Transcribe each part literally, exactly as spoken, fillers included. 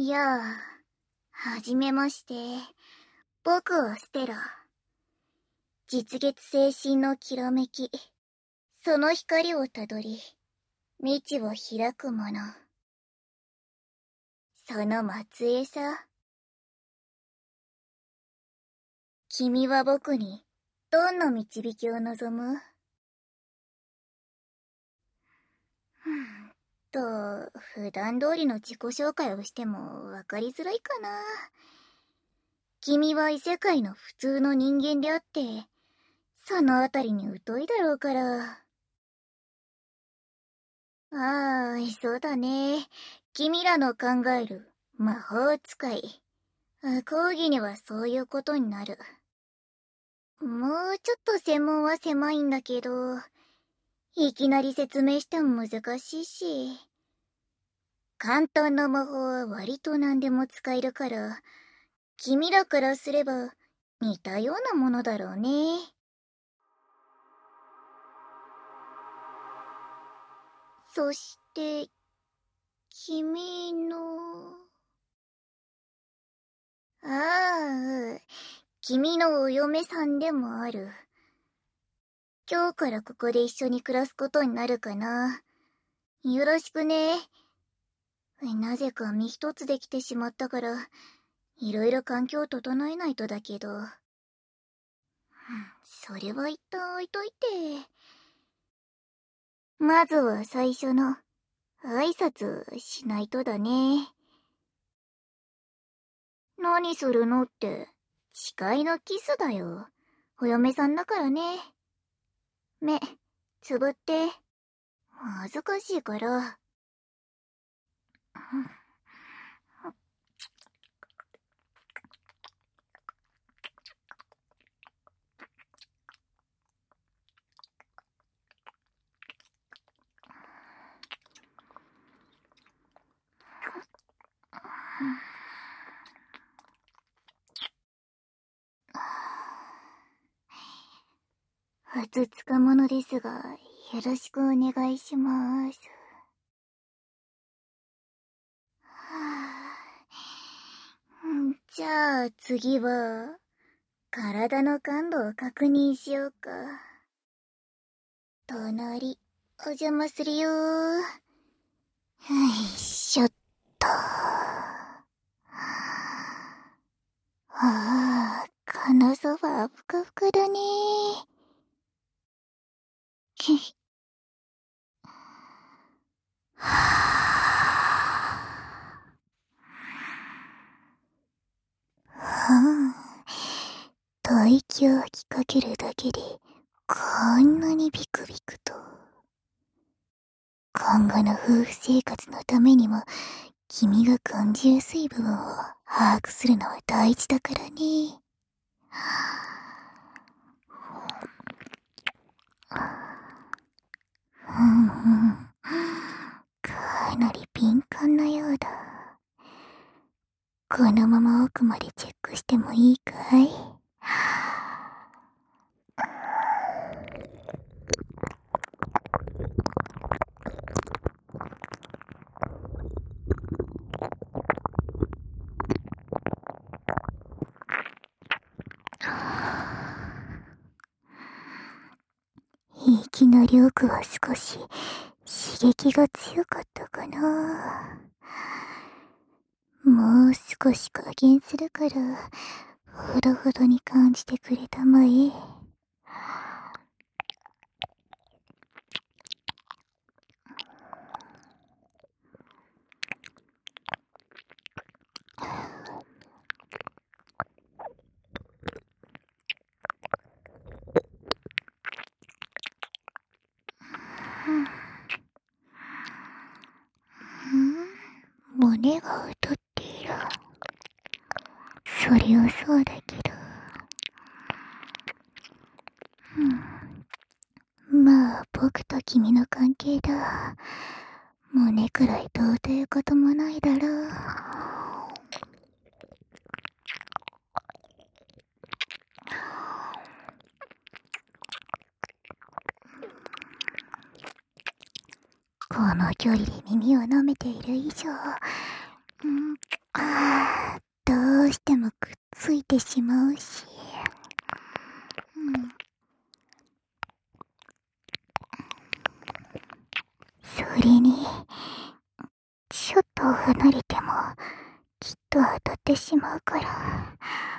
やあ、はじめまして。僕はステラ。実月星神のきらめき、その光をたどり、道を開くもの。その末裔さ。君は僕に、どんな導きを望む？と、普段通りの自己紹介をしてもわかりづらいかな。君は異世界の普通の人間であって、そのあたりに疎いだろうから。ああ、そうだね。君らの考える魔法使い。講義にはそういうことになる。もうちょっと専門は狭いんだけど、いきなり説明しても難しいし。簡単な魔法は割と何でも使えるから、君らからすれば似たようなものだろうね。そして、君の…ああ、君のお嫁さんでもある。今日からここで一緒に暮らすことになるかな。よろしくね。なぜか身一つできてしまったから、いろいろ環境を整えないとだけど。それは一旦置いといて。まずは最初の挨拶しないとだね。何するのって、誓いのキスだよ。お嫁さんだからね。目、つぶって。恥ずかしいから。ふつつかものですが、よろしくお願いします。はぁ、じゃあ次は、体の感度を確認しようか。隣、お邪魔するよー。よいしょっと。ああ、このソファーふかふかだねー。きっ。はぁ。はぁ。吐息を吹きかけるだけで、こんなにビクビクと。今後の夫婦生活のためにも、君が感じやすい部分を把握するのは大事だからね。うんうん。かなり敏感なようだ。このまま奥までチェックしてもいいかい？息の量は少し刺激が強かったかな。もう少し加減するから、ほどほどに感じてくれたまえ。胸が劣っている。それはそうだけど。うん、まあ僕と君の関係だ。胸くらいどうということもないだろう。この距離で耳を舐めている以上、うん、 あー、どうしてもくっついてしまうし。うん。それに、ちょっと離れても、きっと当たってしまうから。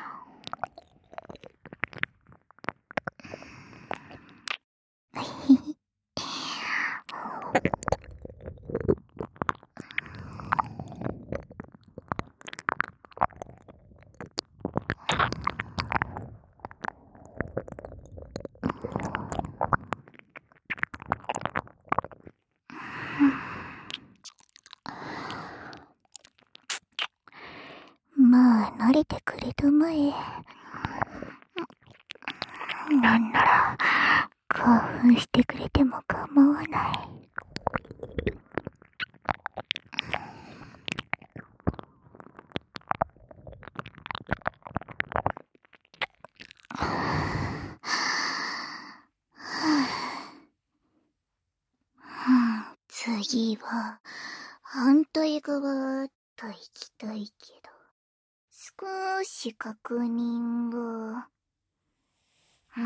まあ、慣れてくれたまえ。なんなら、興奮してくれても構わない。次は、反対側と行きたいけど、少し確認を。うん、うん、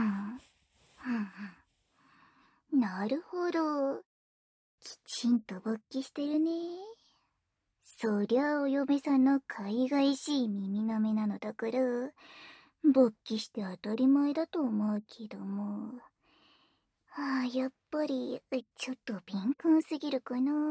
うん。なるほど。きちんと勃起してるね。そりゃお嫁さんの海外しい耳なめなのだから、勃起して当たり前だと思うけども。ああ、やっぱり、ちょっと敏感すぎるかな。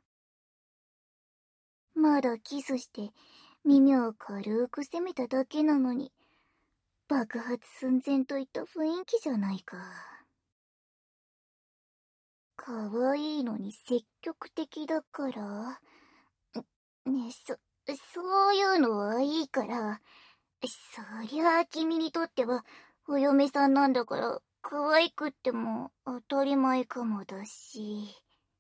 まだキスして、耳を軽く責めただけなのに、爆発寸前といった雰囲気じゃないか。可愛いのに積極的だから。ね、そ、そういうのはいいから、そりゃあ君にとっては、お嫁さんなんだから、可愛くっても当たり前かもだし。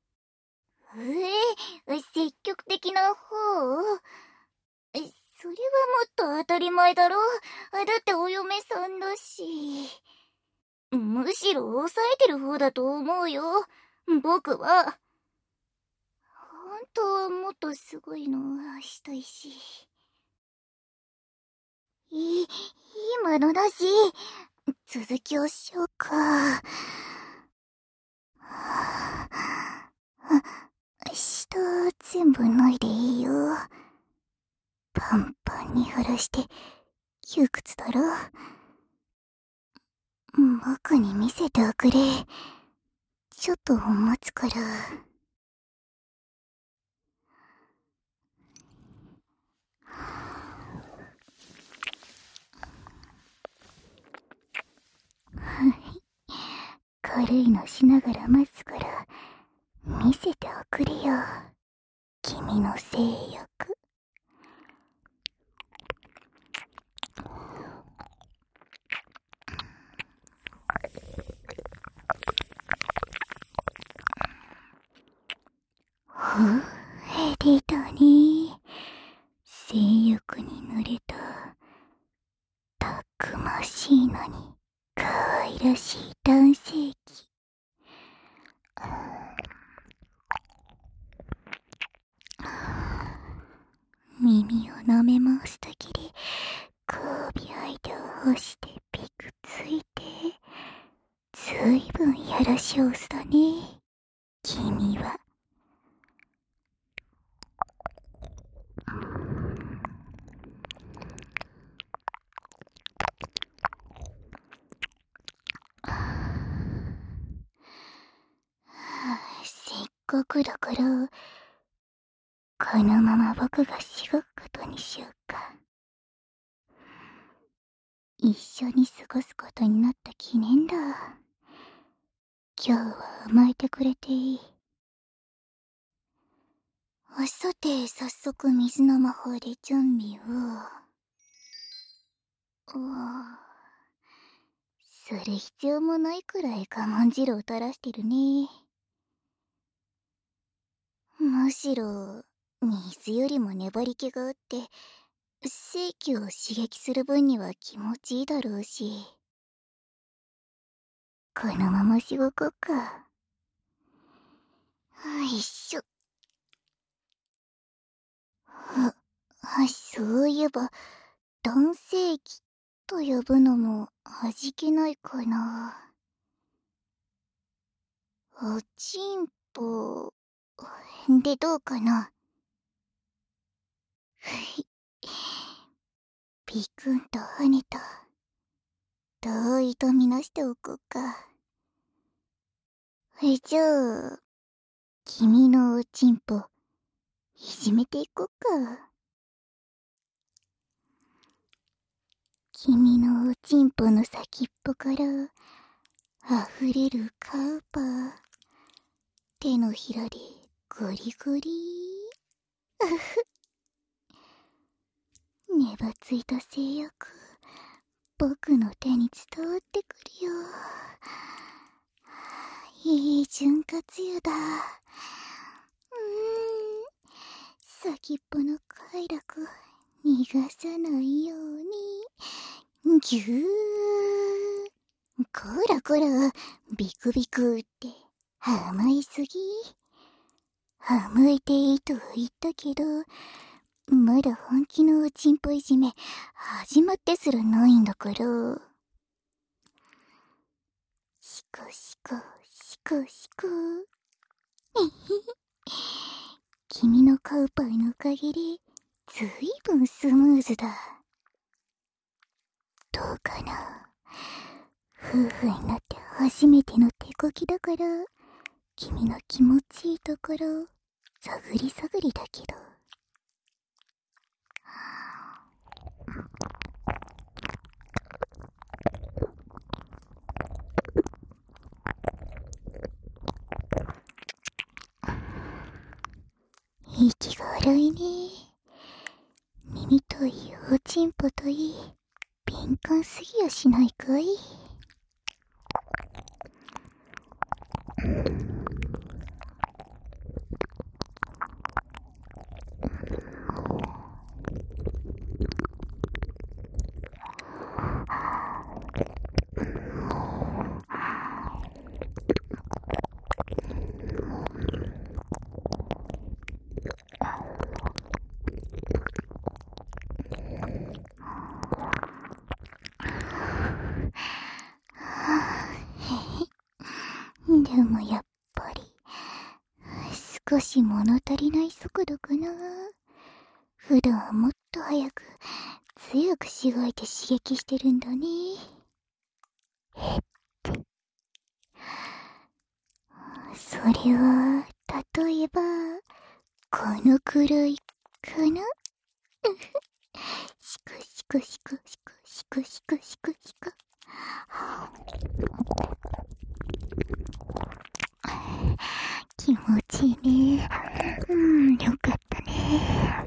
ええ、積極的な方？え、それはもっと当たり前だろ。だってお嫁さんだし。むしろ抑えてる方だと思うよ。僕は。本当はもっとすごいのしたいし。い、今のだし、続きをしようか。下全部脱いでいいよ。パンパンに晴らして窮屈だろ。僕に見せておくれ。ちょっと待つから。軽いのしながら待つから見せておくれよ、君の性欲。ふう、出たね。性欲に濡れたたくましいのに可愛らしい男性器。耳を舐め回すだけで交尾相手を干してピクついて、ずいぶんやらしおすだね、君は。せっかくだから、このまま僕がしごくことにしようか。一緒に過ごすことになった記念だ。今日は甘えてくれていい。さて、早速水の魔法で準備を。おそれ必要もないくらい我慢汁を垂らしてるね。むしろ、水よりも粘り気があって、性器を刺激する分には気持ちいいだろうし。このまましごこうか。よいしょ。は、はっそういえば、男性器と呼ぶのも味気ないかな。おちんぽ、でどうかな。ふい。ビクンと跳ねた。同意とみなしておこうか。え、じゃあ、君のおちんぽ、いじめていこうか。君のおちんぽの先っぽから溢れるカウパー。手のひらでゴリゴリ。うふ。ねばついた性欲、僕の手に伝わってくるよ。いい潤滑油だ。うーん。先っぽの快楽、逃がさないように。ぎゅー。こらこら、ビクビクって、甘いすぎ。甘えていいとは言ったけど、まだ本気のおちんぽいじめ、始まってすらないんだから。シコシコ、シコシコ。えへへ。君のカウパーのおかげで、ずいぶんスムーズだ。どうかな。夫婦になって初めての手こきだから、君の気持ちいいところ、探り探りだけど。息が荒いね。耳といい、おちんぽといい、敏感すぎやしないかい。でもやっぱり、少し物足りない速度かな。普段はもっと早く、強くしごいて刺激してるんだね。えって。それは、例えば、このくらいかな。シクシクシクシクシクシクシクシク。気持ちいいね。うん、よかったね。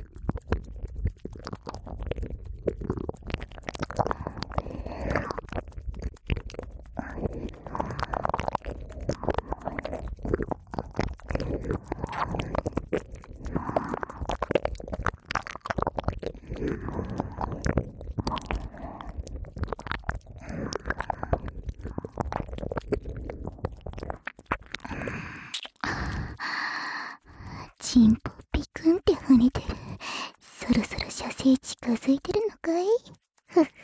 チンポピクンって跳ねてる。そろそろ射精近づいてるのかい。ふふ。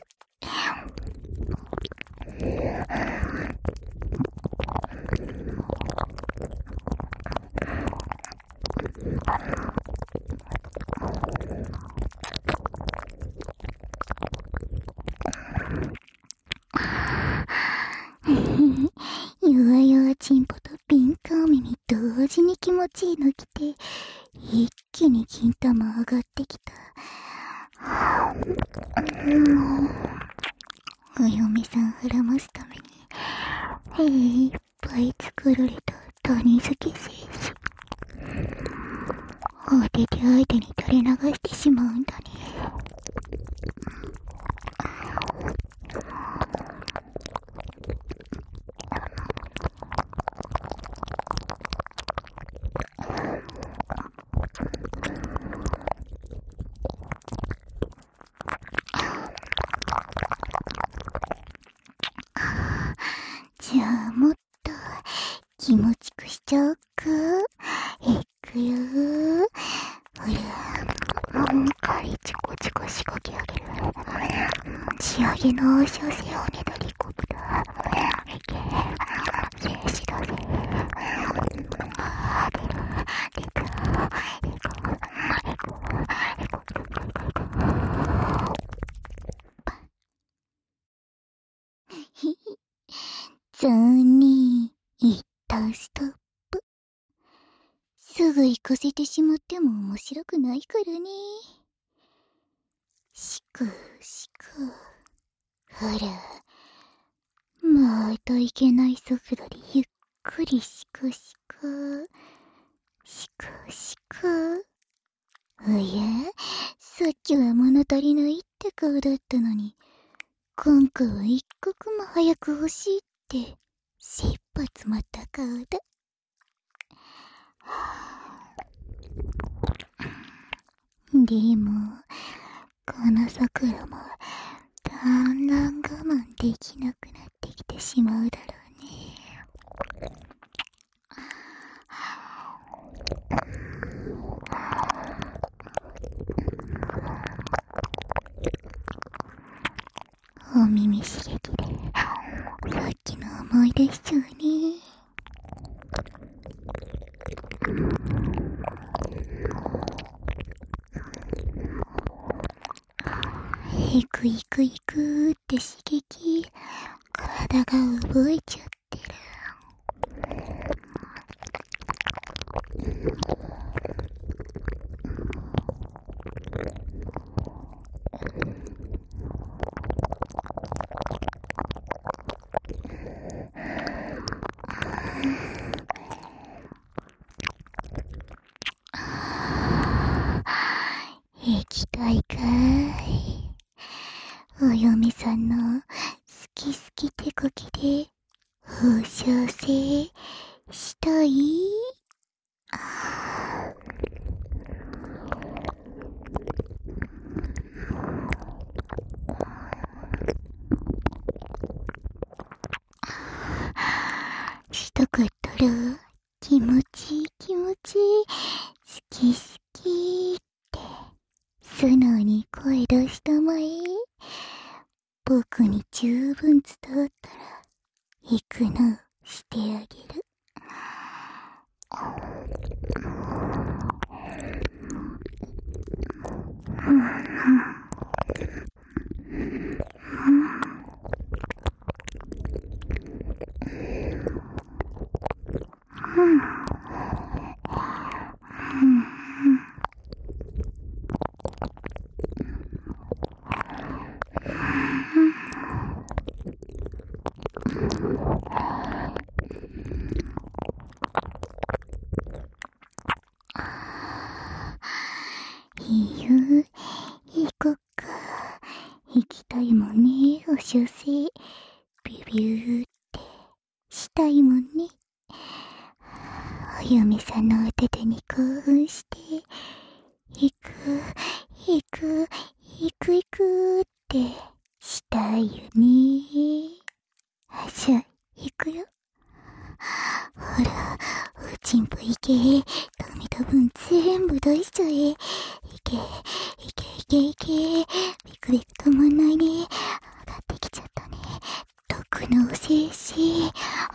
弱々チンポと敏感耳同時に気持ちいいの来て、一気に金玉上がってきた。お嫁さん腹ますために、いっぱい作られた谷漬精子。お手で相手に垂れ流してしまうんだね。じゃあもっと気持ちくしちゃおうか。いくよー。ほら、うん、これちょ次の小生をねだり込むだ。いけ、静止だぜ。あー、出る、出た、エコ、エコ、エコ、エコ、エコ、ひひ、残念、一旦ストップ。すぐ行かせてしまっても面白くないからね。しくしく。ほら。またいけない速度でゆっくりしくしく。しくしく。おや、さっきは物足りないって顔だったのに、今回は一刻も早く欲しいって、切羽詰まった顔だ。でも、この桜も、だんだん我慢できなくなってきてしまうだろうね。お耳刺激で、さっきの思い出しちゃうね。いくいくいくって刺激、体が覚えちゃってる。行きたいかい。お嫁さんの好き好き手こきで放射性したい？したかったら気持ちいい気持ちいい、好き好きって素直に声出したまえ。僕に十分伝わったら行くのしてあげる。いいよ、行こっか。行きたいもんね、お小生。ビビューってしたいもんね。お嫁さんのお手手に興奮して、行く、行く、行く行くってしたいよね。じゃあ、行くよ。ほら、おちんぽいけ。ダメだ分全部出しちゃえ。いけ、いけいけいけ。ビクビク止まんないね。上がってきちゃったね。毒のお精子。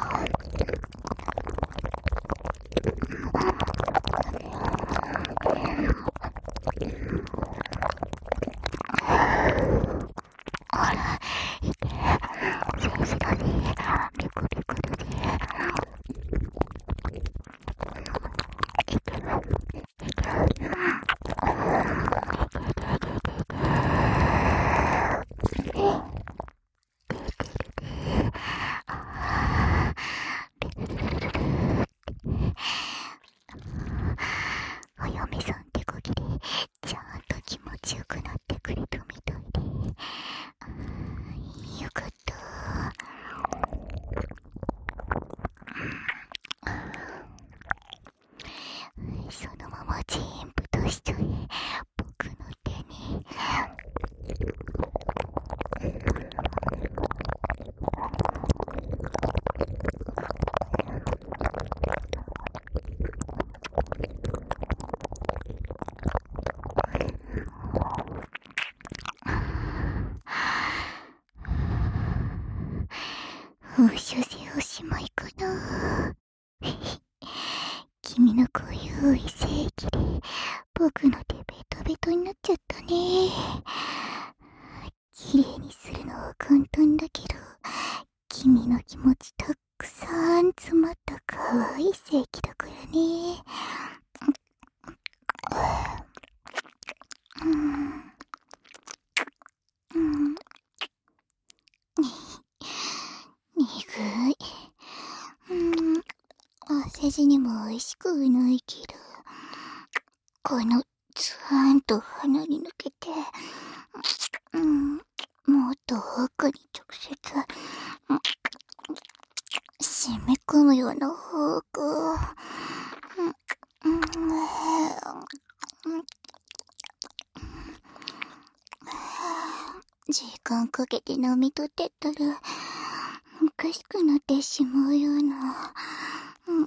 ほら、いけ。精子だね。ビクビクだね。お嫁さん手こぎでちゃんと気持ちよくなってくれたみたいで、よかった。そのまま全部出しちゃえ、僕の手に。 君の濃い正義で僕の手ベトベトになっちゃったね。綺麗にするのは簡単だけど、君の気持ちたくさん詰まった可愛い正義だからね。うん。うん。苦い。うん。汗字にも美味しくはないけど、このツーンと鼻に抜けて、うん、もっと奥に直接、染み込むような方向、うんうん、時間かけて飲み取ってったらおかしくなってしまうような、うん、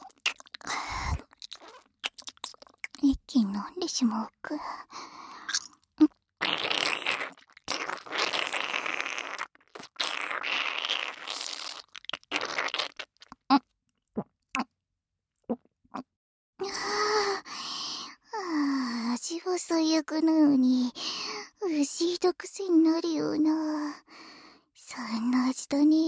一気に飲んでしまうか。味は最悪なのに、不思議と癖になるような、そんな味だね。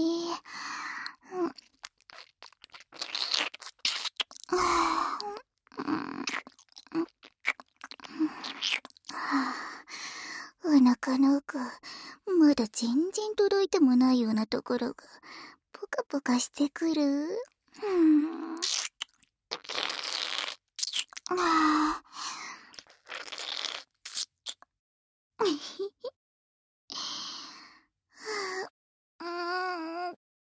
お腹の奥、まだ全然届いてもないようなところが、ポカポカしてくる。うん。ああ。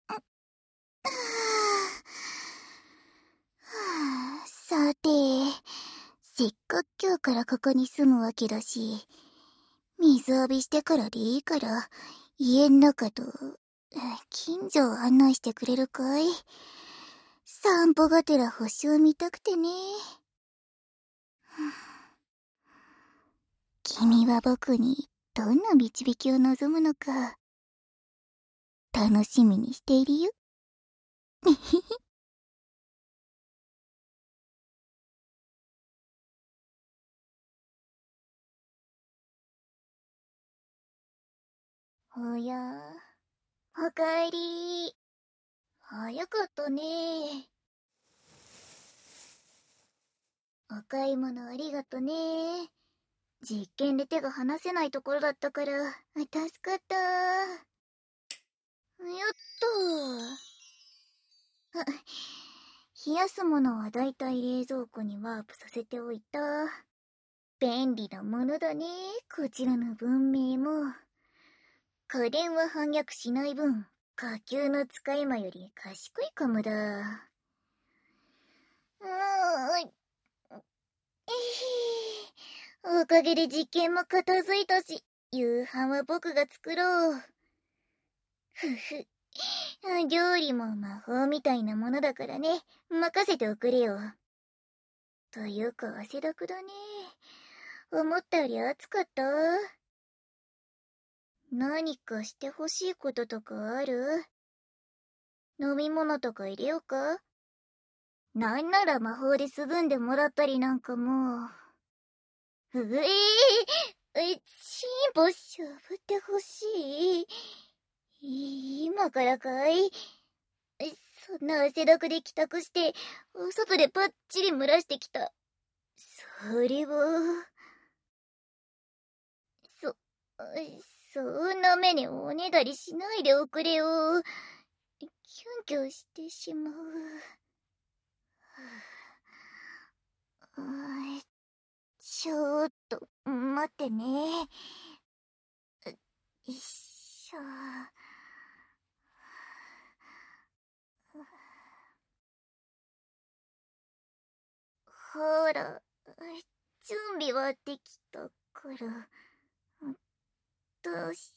さて、せっかく今日からここに住むわけだし、水浴びしてからでいいから、家ん中と、近所を案内してくれるかい？散歩がてら星を見たくてね。君は僕にどんな導きを望むのか、楽しみにしているよ。おや、おかえり。早かったね。お買い物ありがとね。実験で手が離せないところだったから、助かった。よっと。あ、冷やすものはだいたい冷蔵庫にワープさせておいた。便利なものだね、こちらの文明も。家電は反逆しない分、下級の使い魔より賢いかもだ。うーん。おかげで実験も片付いたし、夕飯は僕が作ろう。ふふ。料理も魔法みたいなものだからね。任せておくれよ。というか汗だくだね。思ったより暑かった？何かしてほしいこととかある？飲み物とか入れようか？なんなら魔法で涼んでもらったりなんかも。うえー、え、チンポしゃぶってほしい。今からかい？そんな汗だくで帰宅して、外でパッチリ蒸らしてきた。それは、そ、そんな目におねだりしないでおくれよ。キュンキュンしてしまう。ちょっと、待ってね。よいしょ。ほら、準備はできたから、どうして。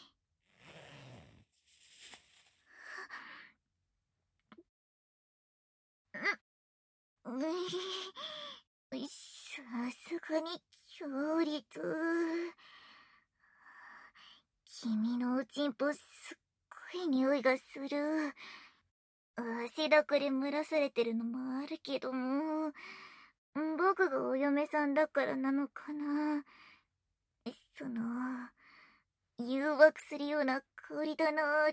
うん、さすがに強烈。君のおちんぽすっごい匂いがする。 汗だくで蒸らされてるのもあるけども、僕がお嫁さんだからなのかな。その、誘惑するような香りだなーって。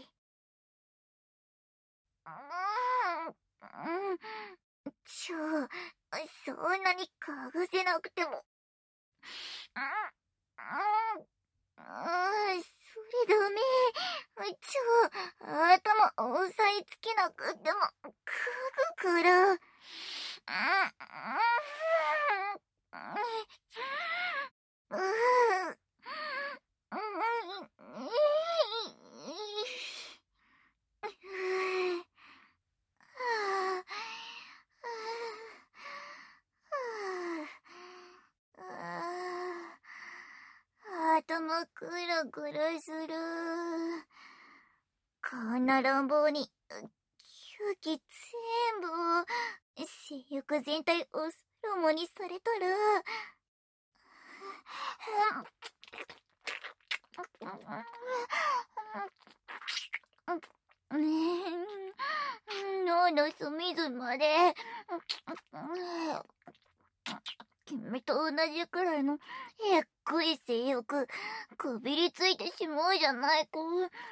うん、うん、ちょ、そんなに嗅がせなくても。うん、うん、うん、それダメ。ちょ、頭押さえつけなくても、嗅ぐから。うん、うん、うん、うん、頭くるくるする。こんな乱暴に、吸気全部、性欲全体をスロモにされたら、脳の隅々まで、君と同じくらいのえっくい性欲、こびりついてしまうじゃないか。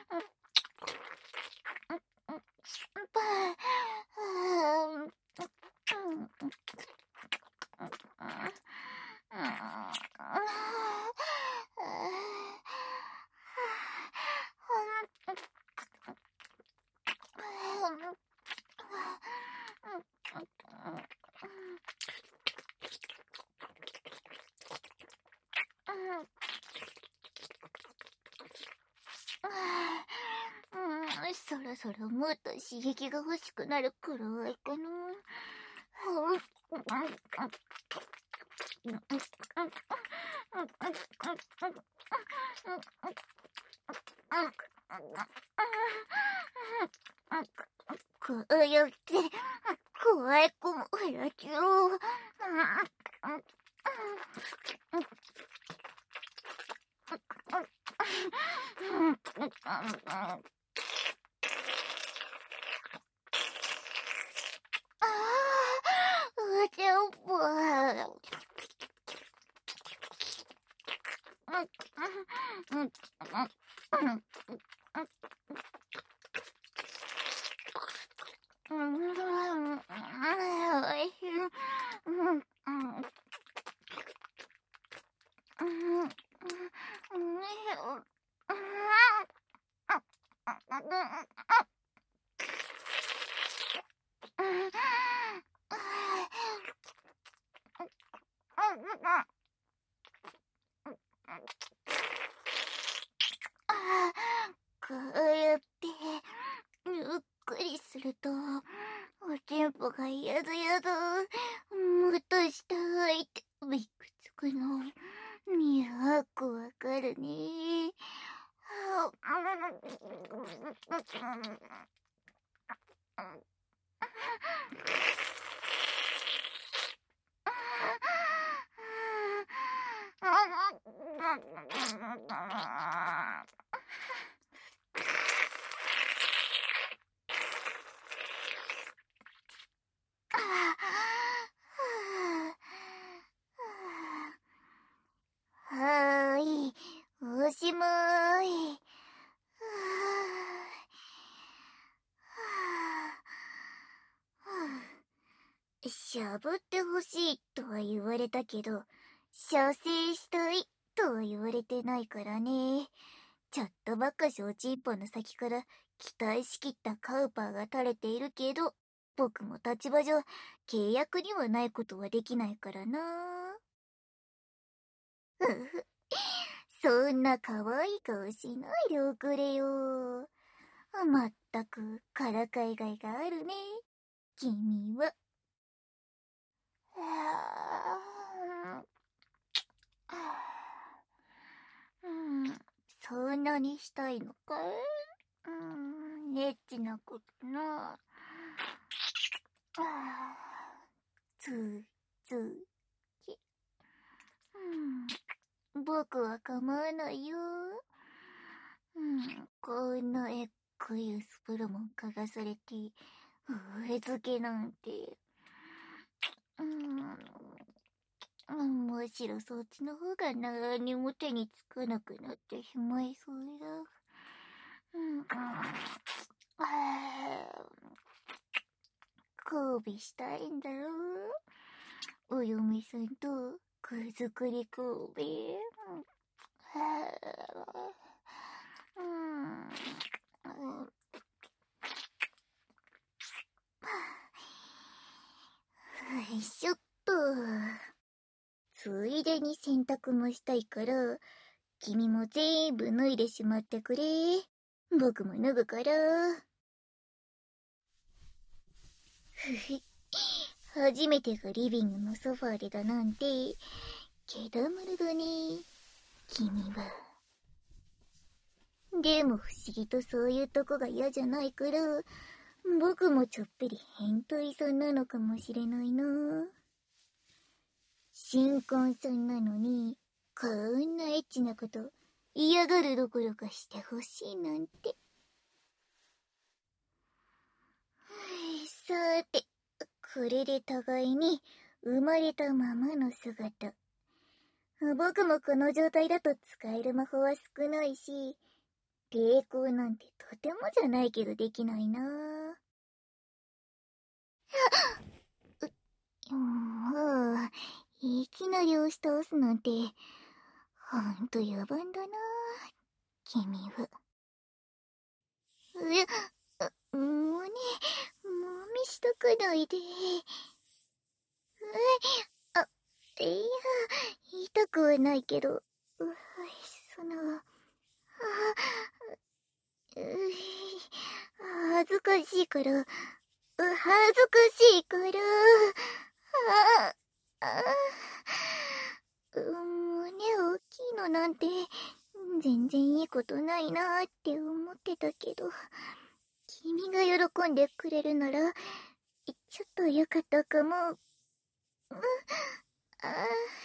そろそろもっと刺激が欲しくなるくらいかな。こうやって怖い子もやけろ。こうやってゆっくりするとおちんぽがやだやだもっとしたいってびっくつくのよくわかるね。はーい、おしまーい。しゃぶってほしいとは言われたけど、射精したいとは言われてないからね。ちょっとばかしおちんぽの先から期待しきったカウパーが垂れているけど、僕も立場上契約にはないことはできないからな。ふふ、そんな可愛い顔しないでおくれよ。まったくからかいがいがあるね、君は。うん、そんなにしたいのかい？うん、エッチなことな。つーつーき。うん、僕は構わないよ。うん、こんなえっこいうスプルも嗅がされて、植え付けなんて。うーん、むしろそっちの方が何も手につかなくなってしまいそうだ。うん、交尾したいんだろう。お嫁さんと子作り交尾。うん。よいしょっと。ついでに洗濯もしたいから、君も全部脱いでしまってくれ。僕も脱ぐから。ふふ。初めてがリビングのソファーでだなんて、けだまるだね。君は。でも不思議とそういうとこが嫌じゃないから、僕もちょっぴり変態さんなのかもしれないな。新婚さんなのに、こんなエッチなこと嫌がるどころかしてほしいなんて。さーて、これで互いに生まれたままの姿。僕もこの状態だと使える魔法は少ないし、抵抗なんてとてもじゃないけどできないな。もう、いきなり押し倒すなんて、ほんと野蛮だな、君は。え、もうね、もみしたくないで。あ、いや、痛くはないけど、その、あ、恥ずかしいから、恥ずかしいから、あ、あ、胸大きいのなんて、全然いいことないなーって思ってたけど、君が喜んでくれるなら、ちょっとよかったかも。うん、あ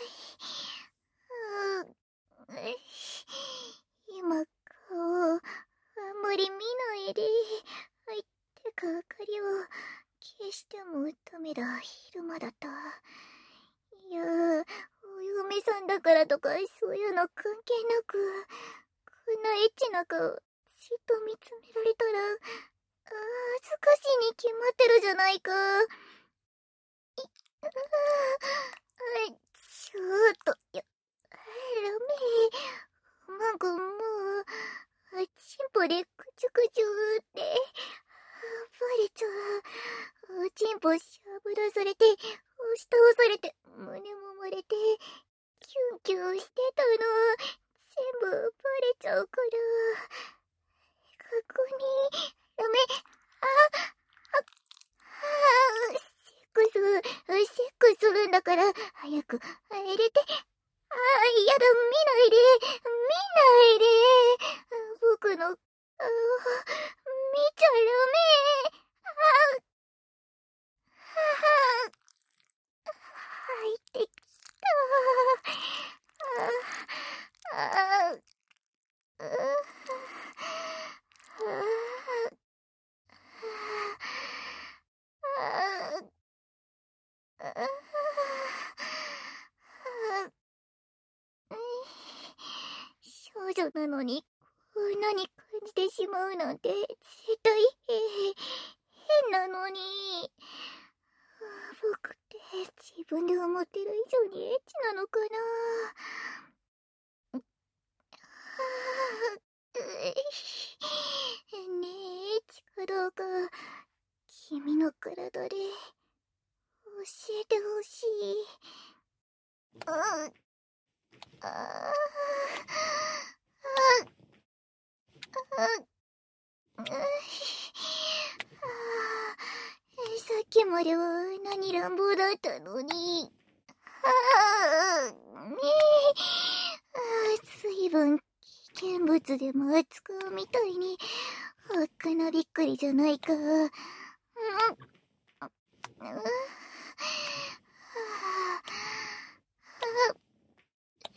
ー、今顔、あんまり見ないで。はい、てか明かりを消してもダメだ。昼間だった。いやー、お嫁さんだからとかそういうの関係なく、こんなエッチな顔、じっと見つめられたら、恥ずかしいに決まってるじゃないか。い、あー、ちょっと、や、ダメ。なんかもう、チンポでくちゅくちゅーって、バレちゃう。チンポしゃぶらされて、押し倒されて、胸もまれて、キュンキュンしてたの。全部バレちゃうから。ここに、ダメ。あ、あ、あ、セックス、セックスするんだから、早く入れて。ああ、やだ、見ないで、見ないで。僕の、あ、見ちゃダメ。あ、はは、入ってきた。あ、あ、あ、少女なのにこんなに感じてしまうなんて絶対変なのに。僕って自分で思ってる以上にエッチなのかな。ねえ、エッチかどうか君の体で教えてほしい。うん、ああ、ああ、あ、さっきまでは何乱暴だったのに。ああ、ねえ、随分危険物でも扱うみたいに、おっかなびっくりじゃないか。うん、うん、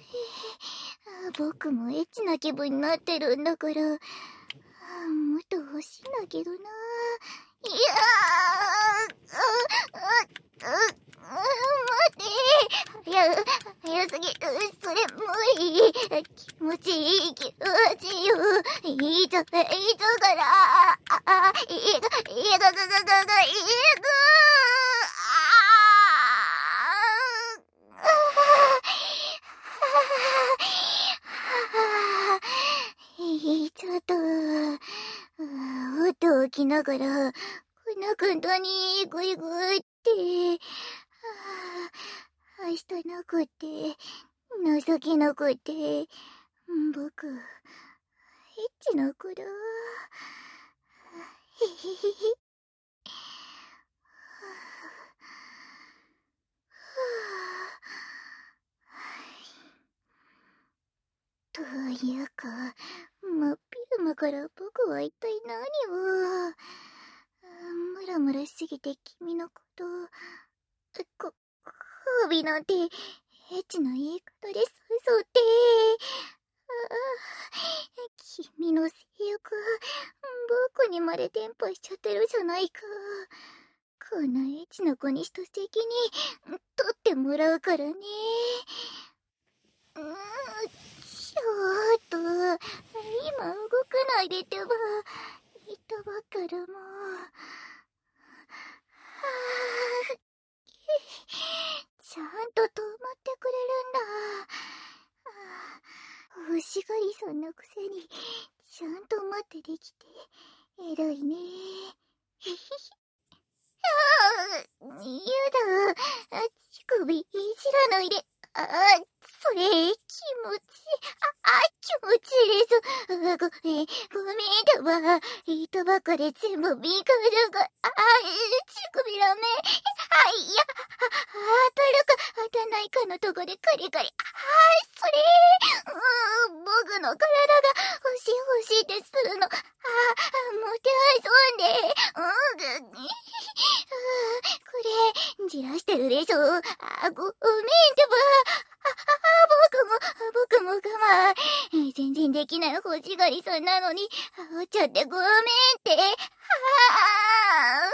僕もエッチな気分になってるんだから、もっと本欲しいんだけどな。いやー、う、う、う、待て。早、早すぎ、それ無理。気持ちいい、気持ちいいよ。いいぞ、いいぞから。あ、あ、いいぞ、いいぞ、いいぞ、いいぞ、いいぞ。ちょっと、音を起きながら、この簡単にグイグイって、はぁ、明日なくって、情けなくって、僕、エッチな子だ。へへへへ。というか、真っ昼間から僕は一体何を。ムラムラしすぎて君のこと、こ、交尾なんて、エッチな言い方で誘って、君の性欲、僕にまで伝播しちゃってるじゃないか。こんなエッチな子にした責任、取ってもらうからね。うーん、ちょっと、今動かないでってば、言ったばっかだもん。はぁ、ちゃんと止まってくれるんだ。欲しがりさんのくせに、ちゃんと待ってできて、偉いね。へへへ。ああ、嫌だ。乳首いじらないで。ああ、それ、気持ち、あ、あ、気持ちいいです。あ、ごめん、ごめんだわ。言ったばっかで全部ビーカルが、あ、乳首ラメ。あ、いや、あ、当たるか当たらないかのとこでカリカリ。あ、それ、うーん、僕の体が欲しい欲しいってするの。あ、もてあそんで。うん、これ、じらしてるでしょ。あ、ご、ごめんってば。あ、僕も、僕も我慢。全然できない欲しがりさんなのに、あおっちゃってごめんって。はぁ、はぁ、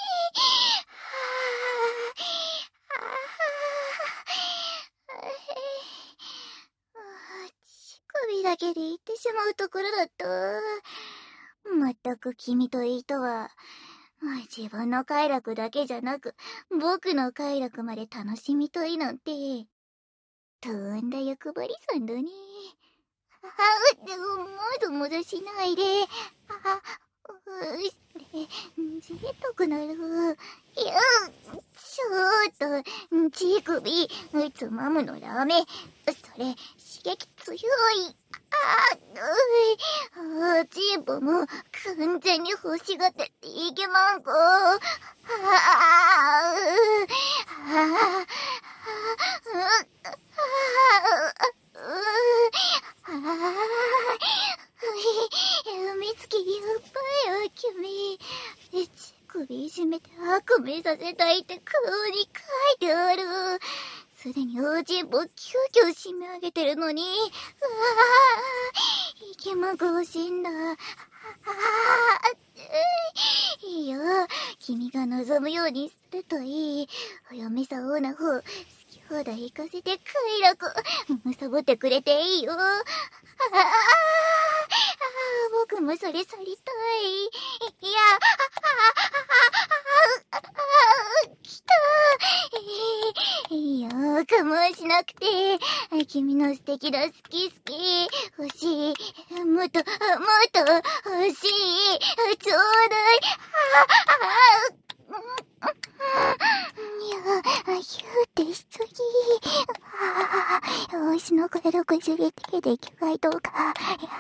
乳首だけで言ってしまうところだった。まったく君といいとは、自分の快楽だけじゃなく、僕の快楽まで楽しみたいなんて、とんだ欲張りさんだね。あ、でも、もぞもぞしないで。あ、う、それ、贅沢なる。いや、ちょっと、乳首、つまむのダメ。それ、刺激強い。あ、うい、チンポも完全に欲しがっていけまんこ。ああ、ああ、目つきやばいわ、君。乳首いじめて悪夢させたいって顔に書いてある。すでに大チンポキューキュー締め上げてるのに。うわぁ、イケマン欲しいんだ。ああ、いいよ。君が望むようにするといい。お嫁さんオーナー方、好き放題行かせて快楽。むさぼってくれていいよ。ああ、僕もそれさりたい。いや、ああ、来た。いいよ、我慢しなくて。君の素敵な好き好き。欲しい。もっと、もっと、欲しい。ちょうだい。いや、ヒューってしすぎ。推しの体ろくじゅう手で機械とか。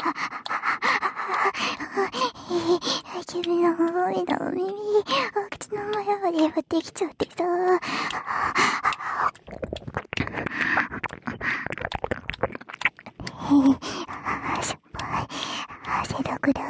君の思いの耳、お口の前まで持ってきちゃってさ。しょっぱい。汗だくだ。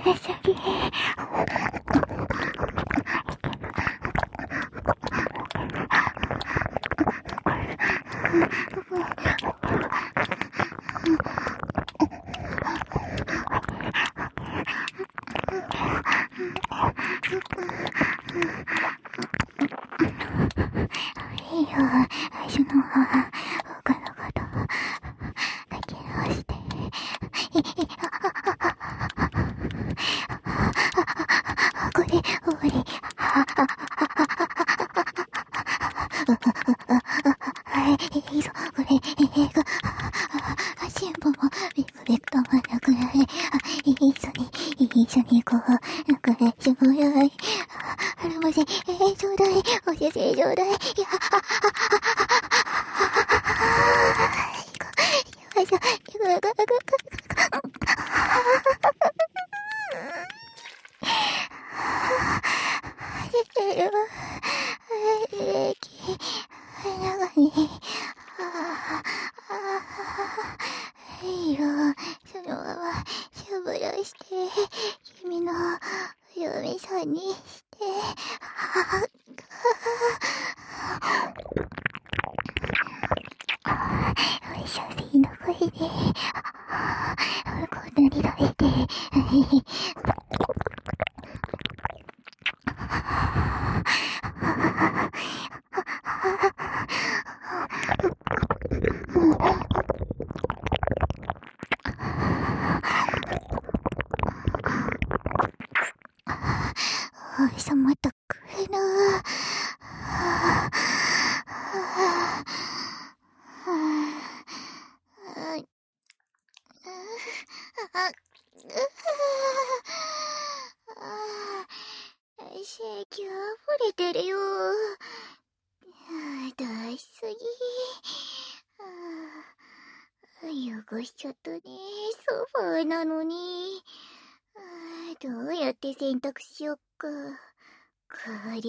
汚しちゃったね。ソファーなのに。どうやって洗濯しよっか。これ。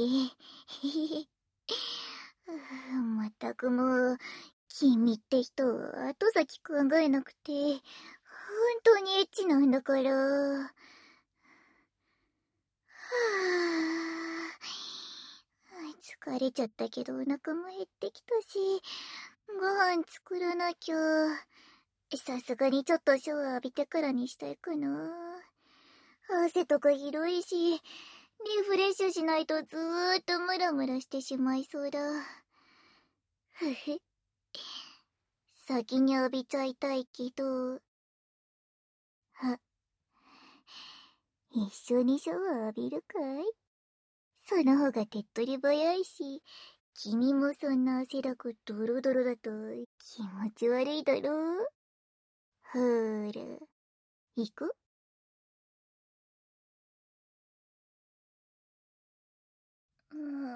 まったくもう、君って人は後先考えなくて、本当にエッチなんだから。はぁ。疲れちゃったけどお腹も減ってきたし、ご飯作らなきゃ。さすがにちょっとシャワー浴びてからにしたいかな。汗とかひどいし、リフレッシュしないとずーっとムラムラしてしまいそうだ。ふふ。先に浴びちゃいたいけど。は。一緒にシャワー浴びるかい？その方が手っ取り早いし、君もそんな汗だくドロドロだと気持ち悪いだろう？ほーら、行く？う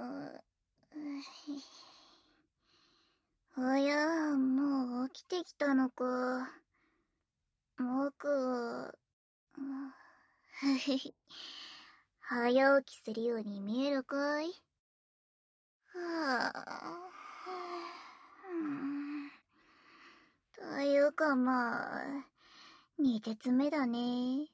ーん。おや、もう起きてきたのか。僕は、ふふふ。早起きするように見えるかい？はぁ。というかまあ、二徹目だね。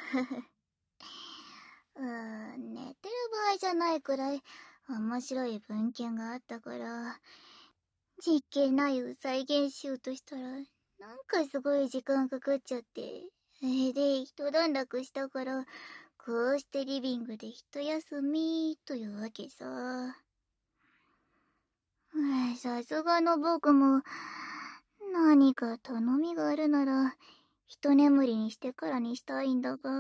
うーん、寝てる場合じゃないくらい面白い文献があったから、実験内容再現しようとしたら、なんかすごい時間かかっちゃって。で、一段落したから、こうしてリビングで一休みというわけさ。さすがの僕も、何か頼みがあるなら、一眠りにしてからにしたいんだが。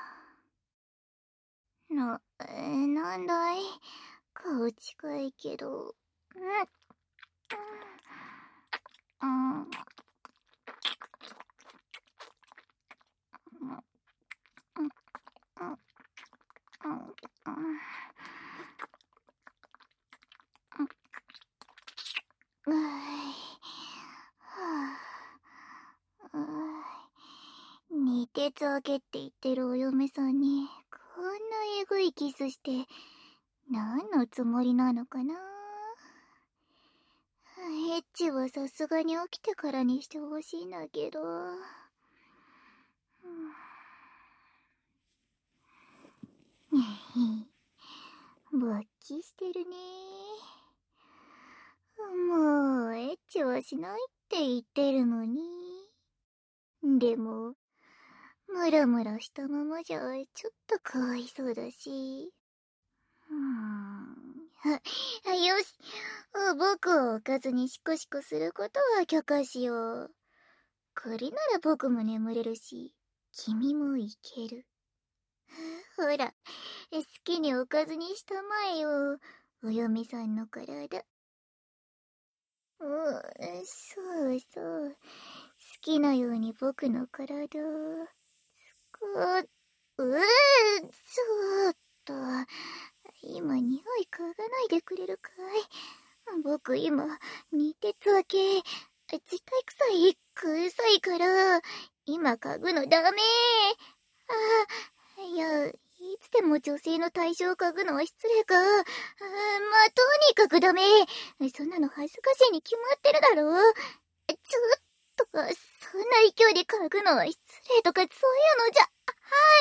な、なんだい？顔近いけど。うん。うん。うん。二徹あげって言ってるお嫁さんにこんなえぐいキスして何のつもりなのかな。エッチはさすがに起きてからにしてほしいんだけど。 気してるね。もう、エッチはしないって言ってるのに。でも、ムラムラしたままじゃちょっとかわいそうだし。うーん。あ、よし。僕を置かずにシコシコすることは許可しよう。これなら僕も眠れるし、君もいける。ほら、好きに置かずにしたまえよ、お嫁さんの体。うん、そうそう。好きなように僕の体を、こう、うー、ちょっと、今匂い嗅がないでくれるかい？僕今、煮鉄明け、絶対臭い、臭いから、今嗅ぐのダメ。あ、いや、いつでも女性の体重を嗅ぐのは失礼か。あ、まあ、とにかくダメ。そんなの恥ずかしいに決まってるだろ。ちょっと、そんな勢いで嗅ぐのは失礼とかそういうのじゃ、はい、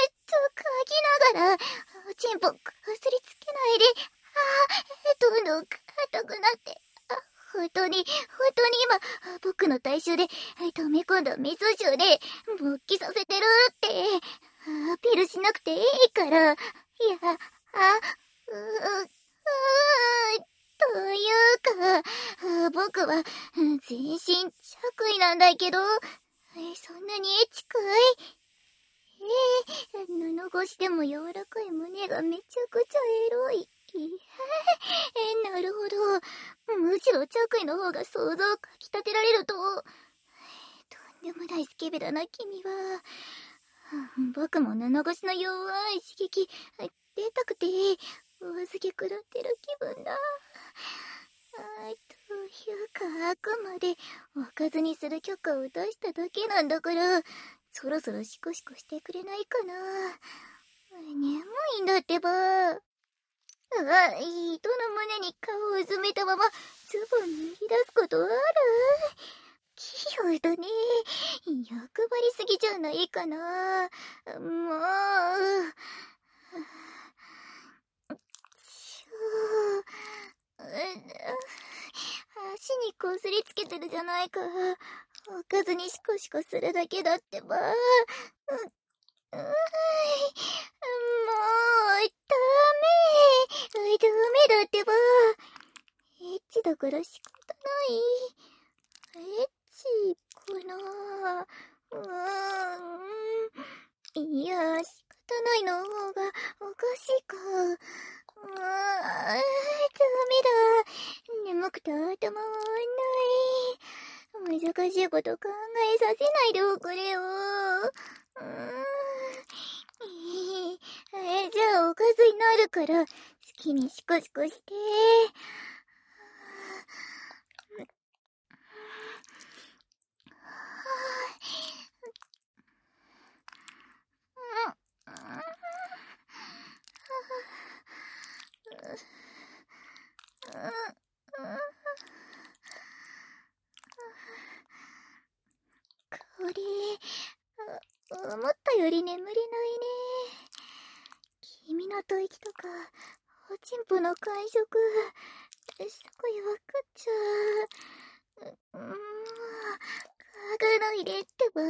ちょ、嗅ぎながら、おちんぽ、こすりつけないで、あ、どんどん硬くなって、あ、本当に、本当に今、僕の体臭で、溜め込んだ味噌汁で、勃起させてるって、アピールしなくていいから、いや、あ、う、う、うというか、僕は、全身着衣なんだけど、そんなにエッチかい？えー、布越しでも柔らかい胸がめちゃくちゃエロい。えー、なるほど。むしろ着衣の方が想像をかき立てられると。とんでもないスケベだな、君は。僕も布越しの弱い刺激、出たくて、お預け食らってる気分だ。というか、あくまで置かずにする許可を出しただけなんだから、そろそろシコシコしてくれないかな。眠いんだってば。あ、人の胸に顔をうずめたままズボン脱ぎ出すことある？器用だね。欲張りすぎじゃないかな。もう。ちょ足にこすりつけてるじゃないか。置かずにシコシコするだけだってば。う、うーい、もう、ダメ。ダメだってば。エッチだから仕方ない。エッチかな。うーん。いや、仕方ないの方がおかしいか。うーん、ダメだ。眠くて頭回んない。難しいこと考えさせないでおくれよ。うーん。え、じゃあおかずになるから、好きにシコシコして。これ、思ったより眠れないね。君の吐息とか、おちんぽの感触、すごいわかっちゃう。うーん、嗅がないでってば。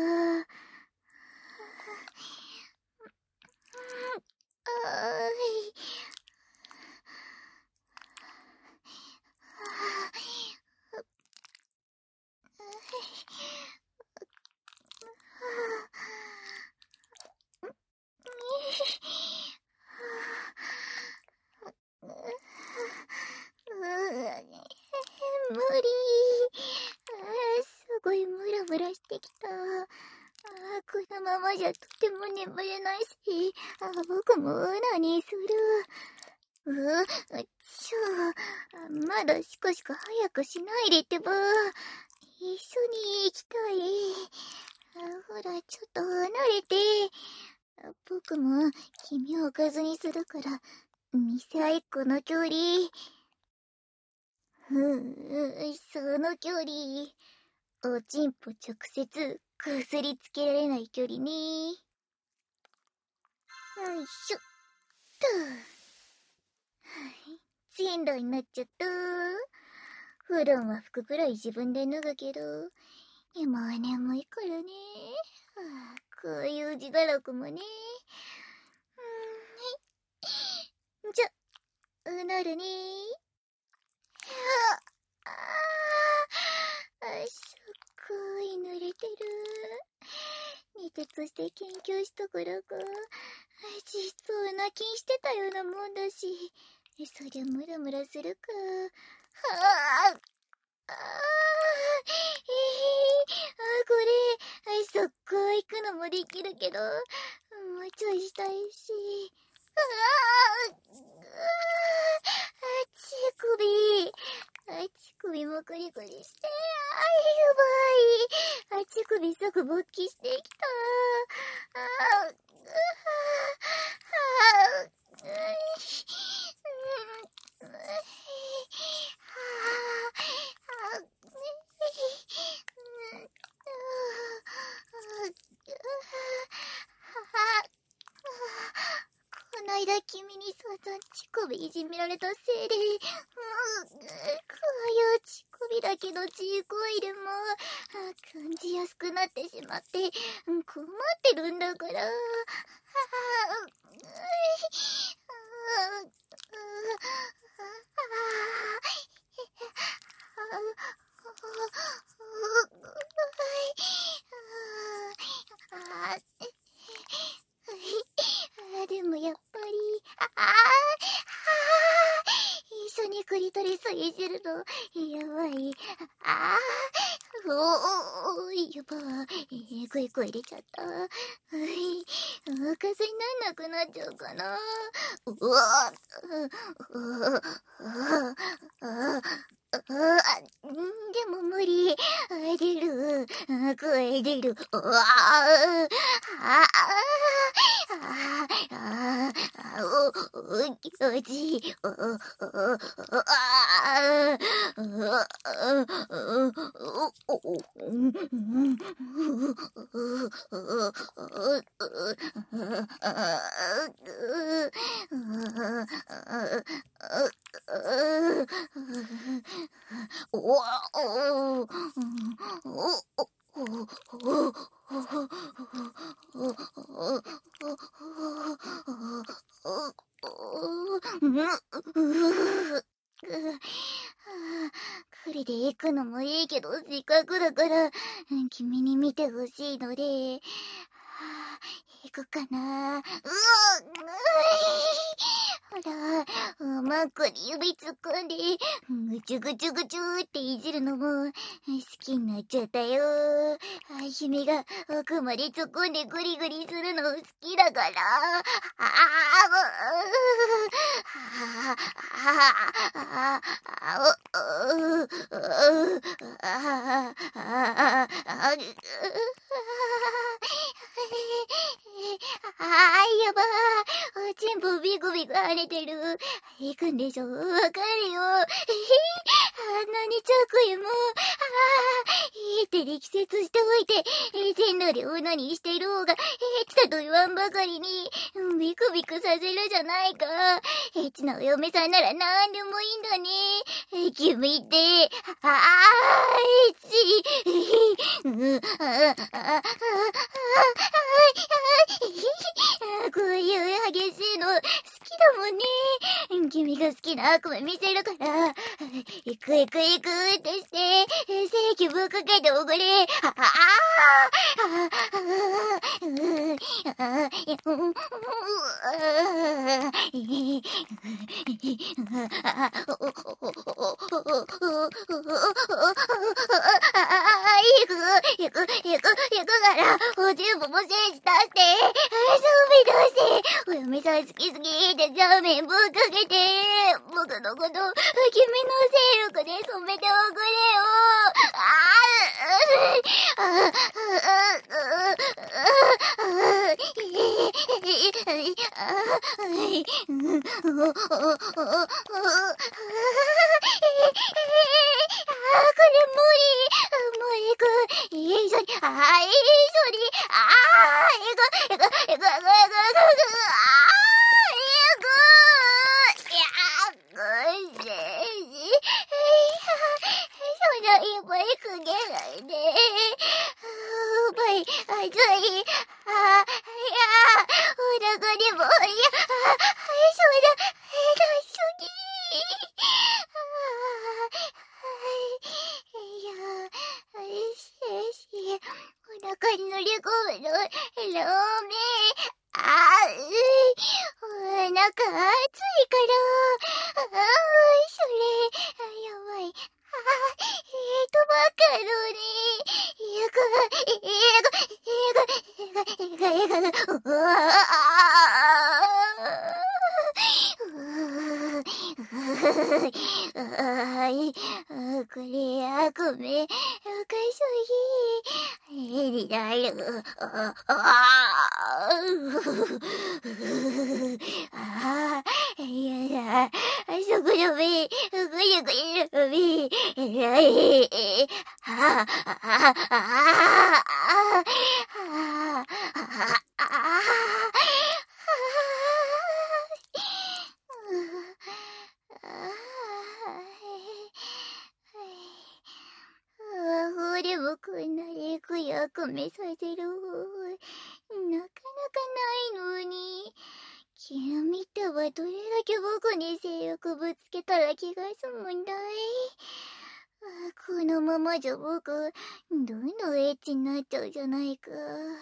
あーい。無理。すごいムラムラしてきた。あ、このままじゃとても眠れないし、あ、僕もオナニーする。う、ちょ、まだシコシコ早くしないでってば。一緒に行きたい。ほら、ちょっと離れて。僕も君を置かずにするから、見せ合いっこの距離。ふぅ、その距離。おちんぽ直接こすりつけられない距離ね。よいしょっと。 線路になっちゃった。普段は服くらい自分で脱ぐけど、今は眠いからね。はあ、こういう自堕落もね。うん、じゃ、うなるね。はあ、あー、あ、すっごい濡れてる。二徹して研究したからか、実相泣きしてたようなもんだし、そりゃムラムラするか。はあ、あー、えー、あ、これ、そっこ行くのもできるけど、もうちょいしたいし。あー、あー、ち首、あち首もクリクリして、あー、やばい。あち首すぐ勃起してきた。あー、あー、あー、うん、うん、こないだ君に散々乳首いじめられたせいで、うん、こういう乳首だけど自由行為でも感じやすくなってしまって、困ってるんだから。はあ、でもやっぱり、ああ、一緒にクリトリスいじるの、やばい。ああ、おー、やばい。グイグイ入れちゃった。はい。風になんなくなっちゃうかな。うわぁ、でも無理。出る。声出る。うわぁ、ああ、ああ、お、お、おじい、お、お、お、ああ、おお栗で行くのもいいけど、せっかくだから、君に見てほしいので、行くかな。うわ、ほら、うまく指突っ込んで、ぐちゅぐちゅぐちゅっていじるのも好きになっちゃったよ。君が奥まで突っ込んでグリグリするの好きだから。ああ、あー、やばー。全部ビクビク跳ねてる。行くんでしょ、わかるよ。あんなに着衣も、あー、いいって力説しておいて、全裸で女にしている方がエッチだと言わんばかりに、ビクビクさせるじゃないか。エッチなお嫁さんならなんでもいいんだね。君って、あー、エッチ。うん、あ、あ、あ、あ、こういう激しいの好きだもんね。君が好きな悪魔見せるから、行く行く行くってして、正規ぶっかけておくれ。あああああ行く行く行く行くから、おじゅうももせいじ出して、そうめ出して、お嫁さん好きすぎてザーメンぶっかけて、僕のこと、君の勢力で染めておくれよ。ああ、ああ、ああ、一緒に、ああ、一緒に、ああ、行く、行く、行く、行く、行く、行く、ああ、行く、いやー、 中暑いから。ああ、それ、やばい。ああ、えーと、バカロに。えが、えが、えが、えが、えが、えが、うわあい、これ、あ、ごめん、おかしい。えりなる、あ、あ、あ、いやだ、そこの目、ぐるぐるの目、えい、あ、あ、あ、あ、あ、あ、あ、ああ、でもこんなにくやくめさせる方法、なかなかないのに。君とはどれだけ僕に性欲ぶつけたら気が済むんだい。あ、このままじゃ僕、どんどんエッチになっちゃうじゃないか。あ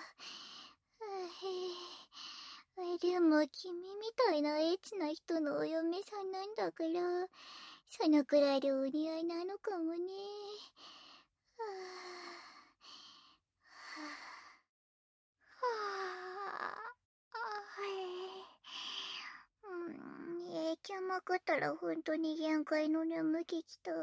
へでも君みたいなエッチな人のお嫁さんなんだから、そのくらいでお似合いなのかもね。はあ、はあ、うん、影響まくったら本当に限界の眠気きた。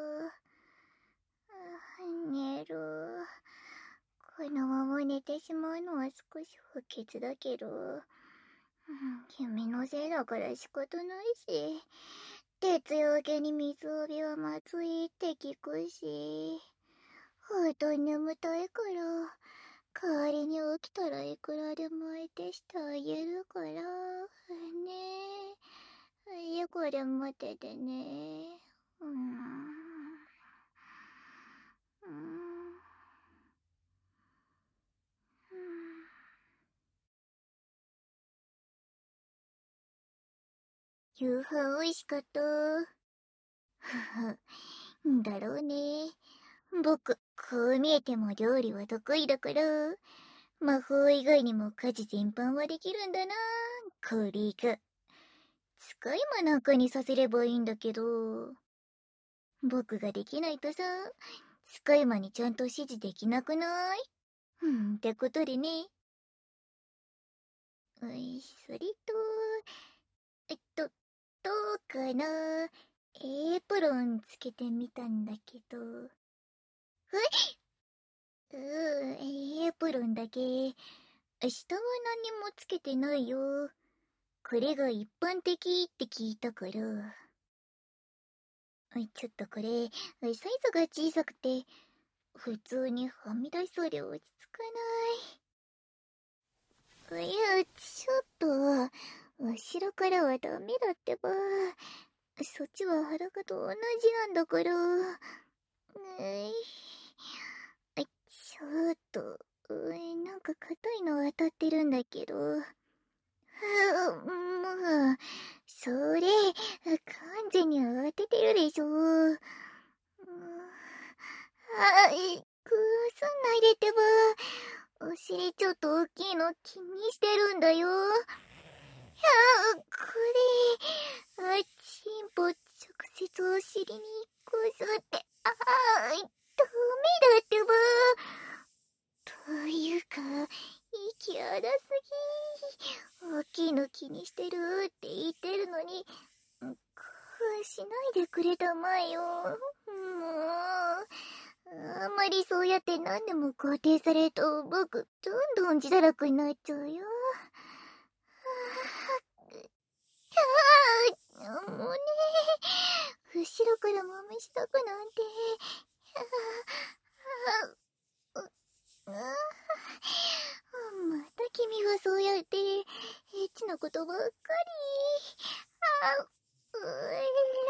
寝る。このまま寝てしまうのは少し不潔だけど、うん、君のせいだから仕方ないし、徹夜明けに水浴びはまずいって聞くし、本当に眠たいから、代わりに起きたらいくらでも相手してあげるから、ねえ。よくで待っててね。うーん。うーん。夕飯美味しかった。だろうね。僕、こう見えても料理は得意だから、魔法以外にも家事全般はできるんだな。これが。使い魔なんかにさせればいいんだけど、僕ができないとさ、使い魔にちゃんと指示できなくない？うん、ってことでね。うい、それと、えっと、どうかな。エプロンつけてみたんだけど。えうー、エプロンだけ。下は何もつけてないよ。これが一般的って聞いたから。ちょっとこれ、サイズが小さくて、普通にはみ出しそうで落ち着かない。いや、ちょっと、後ろからはダメだってば。そっちは裸と同じなんだから。ねえ。ちょっと、なんか硬いの当たってるんだけど。はあ、もう、それ、完全に当ててるでしょ。あい、くすんないでってば。お尻ちょっと大きいの気にしてるんだよ。いや、これ、あ、チンポ直接お尻にこすって、ああ、ダメだってば。というか、息荒すぎ。大きいの気にしてるって言ってるのに、こうしないでくれたまえよ。もう。あんまりそうやって何でも肯定されると僕どんどん自堕落になっちゃうよ。はあ、もうね、後ろからもめしたくなんて。ああ、また君はそうやってエッチなことばっかり。あ、うー、ダメ。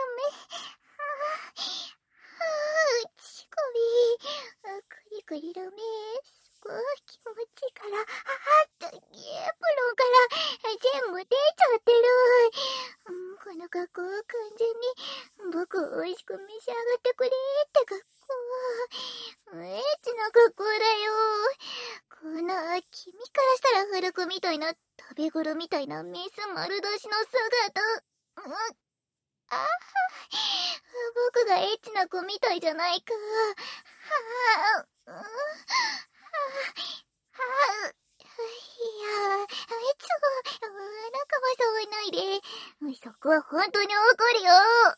ああ、乳首。あ、くりくりダメ。すごい気持ちいいから。ああ、エプロンから全部出ちゃってる。うん、この格好は完全に僕を美味しく召し上がってくれって格好。エッチな格好だよ。こんな君からしたら古くみたいな食べ黒みたいなメス丸出しの姿。うん、ああ、僕がエッチな子みたいじゃないか。はあ、うん、はあ、はあ、いや、えちょ、なんかは触んないで。そこは本当に怒るよ。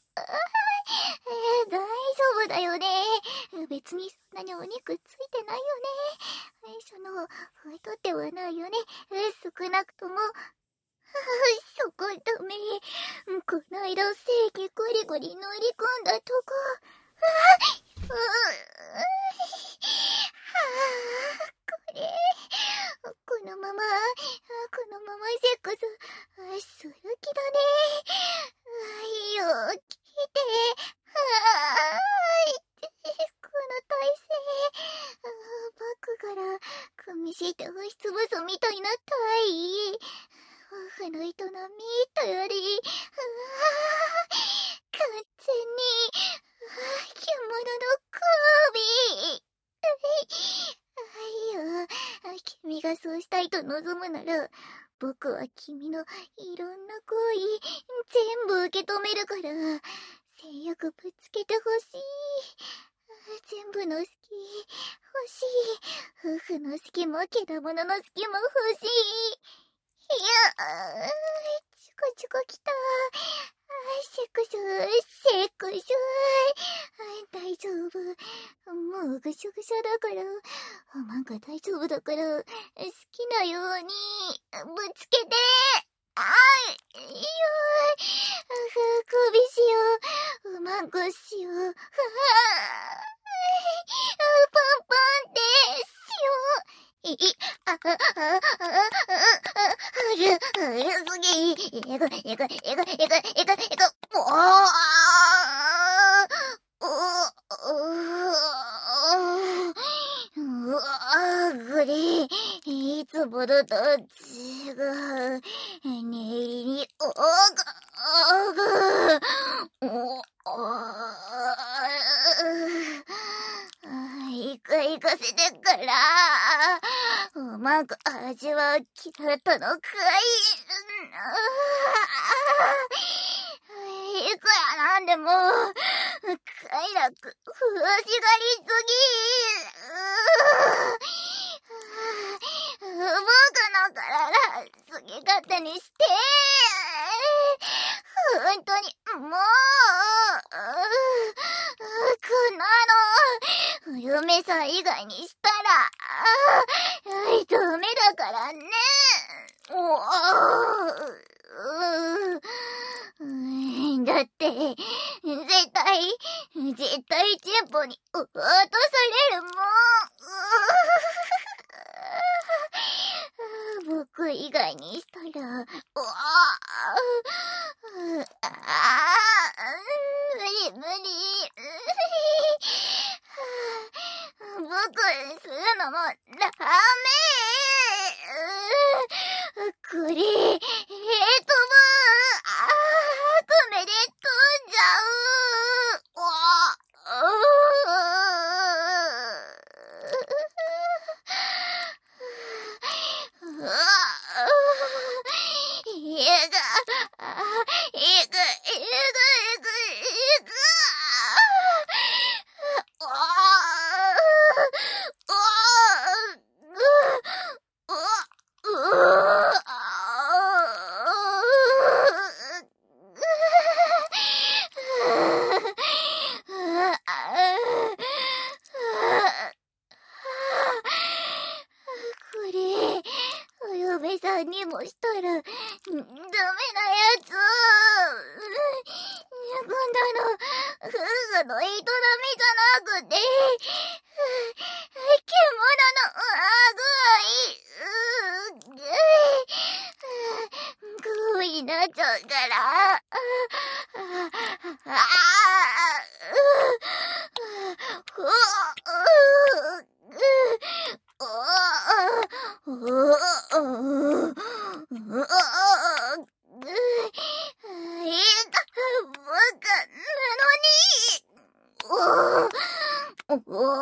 えー、大丈夫だよね。別にそんなにお肉ついてないよね。その、太ってはないよね。少なくとも。そこダメ。こないだ正規ゴリゴリ乗り込んだとこ。ああ、うはあ、これ。このまま、このままセックス、する気だね。いいよ、聞いて。はーい。この体勢。バックから組み敷いて押しつぶすみたいな体位。夫婦の営みとより、完全に、獣の交尾。いや、君がそうしたいと望むなら、僕は君のいろんな行為、全部受け止めるから、性欲ぶつけてほしい。全部の好き、欲しい。夫婦の好きも獣の好きも欲しい。いや、チコチコきた。セクシュ、セクシュ。大丈夫。もうぐしょぐしょだから。なんか大丈夫だから、好きなように、ぶつけて。あい、いいよ。首しよう。うまくしよう。はぁ。パンパンってしよう。い、い、あ、あ、あ、あ、あ、あ、ある、あるすぎ。えぐ、えぐ、えぐ、えぐ、えぐ、えぐ、おーおうわぁ、これ、いつものと違う。念入りに、おーが、おー、一回行かせてから、うまく味はきらったのかい。いくらなんでも、快楽、欲しがりすぎ。僕の体、好き勝手にして。本当に、もう、こんなの、嫁さん以外にしたら、ダメだからね。おー、だって、絶対、絶対チンポに落とされるもん。僕以外にしたら、おー、あー、無理無理。僕するのもダメ。これ、えーとも、あー、こめで飛んじゃう。おー、うわー、いが、いく、いく、いく、いく、おー、おー、うわ、うわ、これ、お嫁さんにもしたら、ダメなやつ。こんなの、夫婦の営みじゃなくて、獣のあぐい、行為になっちゃうから、ああ、ふう、おおおおいたバカなのに、おお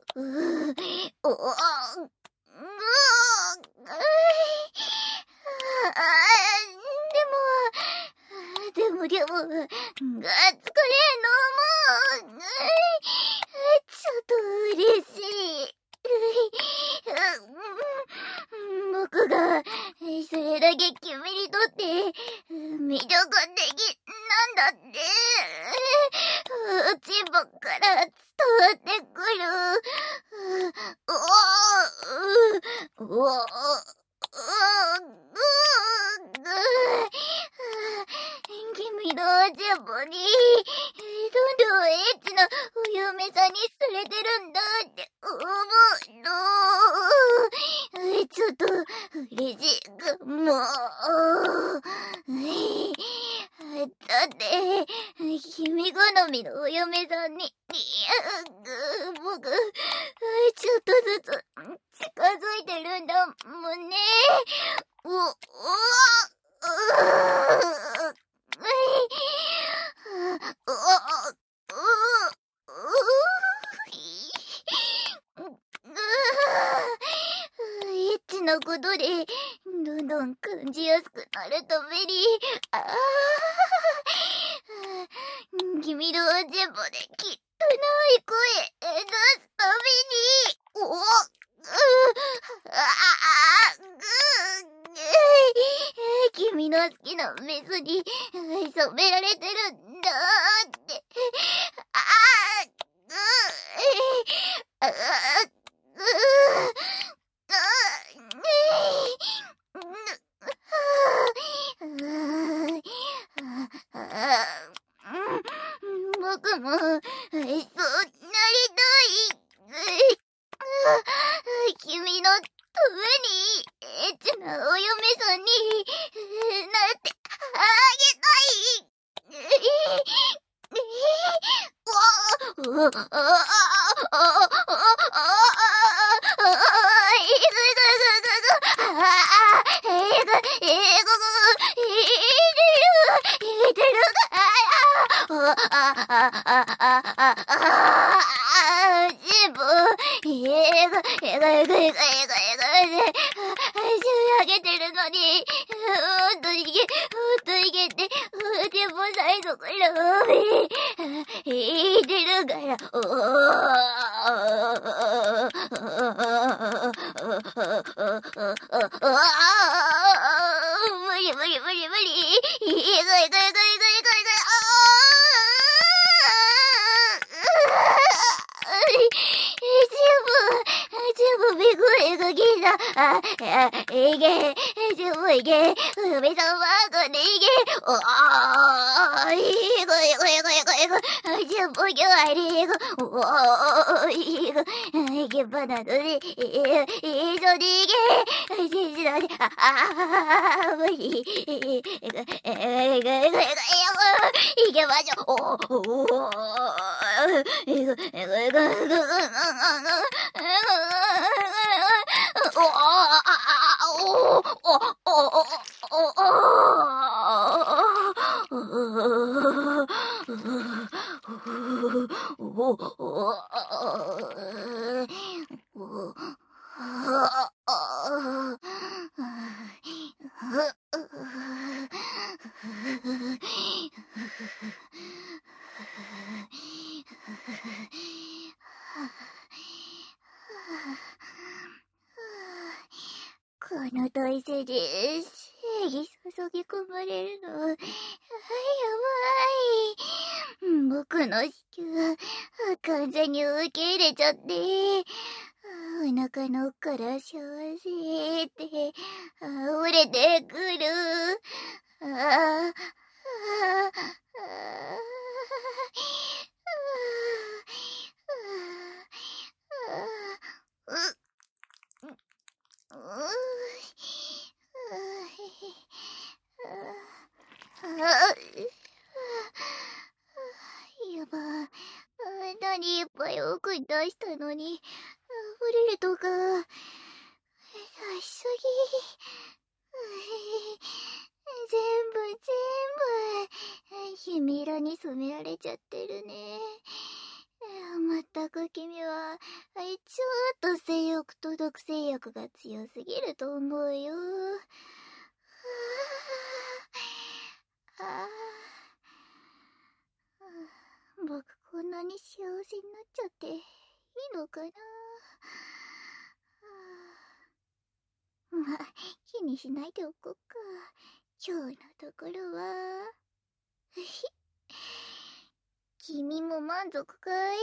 おおおもでも、が、疲れんの、もう。ちょっと嬉しい。僕が、それだけ君にとって、魅力的なんだって、チンポから伝わってくる。おおおお君のチンポに、どんどんエッチなお嫁さんにされてるんだって思うの。ちょっと嬉しいかも。だって、君好みのお嫁さんに、僕、ちょっとずつ近づいてるんだもんね。お、お、うエッチなことで、どんどん感じやすくなるために、ああ、君のおちんぽできっとない声出すために、お、う、ああ、ぐ、君の好きなメスに染められてるんだって、ああ、ぐ、ああ、ぐ、僕も、そうなりたい。君のために、エッチなお嫁さんになってあげたい。おお上げてるのに、ほんといけ、ほんといけって、でも最初から言ってるから、お無理無理無理無理、いくいくいくいくいくいくいく、全部ビッグエグギーだ。あ、いけ、全部いけ、海さんはこれいけ、おー、いくいくいくいくいく、全部今日はりいく、おー、いく、いけばなので、一緒にいけ、全然だね、ああ、無理、いく、いくいくいくいく、いけましょう、おー、おー、いく、いくいくいく、この体勢で正義注ぎ込まれるの、やばい。僕の子宮、完全に受け入れちゃって、お腹の奥から幸せって溢れてくる。ああ、ああ、やば、あんなにいっぱい奥に出したのに、溢れるとか、出しすぎ。全部全部、ヒメラに染められちゃってるね。まったく君は、ちょっと性欲と毒性欲が強すぎると思うよ。ああ。 なに幸せになっちゃっていいのかな。まあ、気にしないでおこうか。今日のところは。君も満足かい？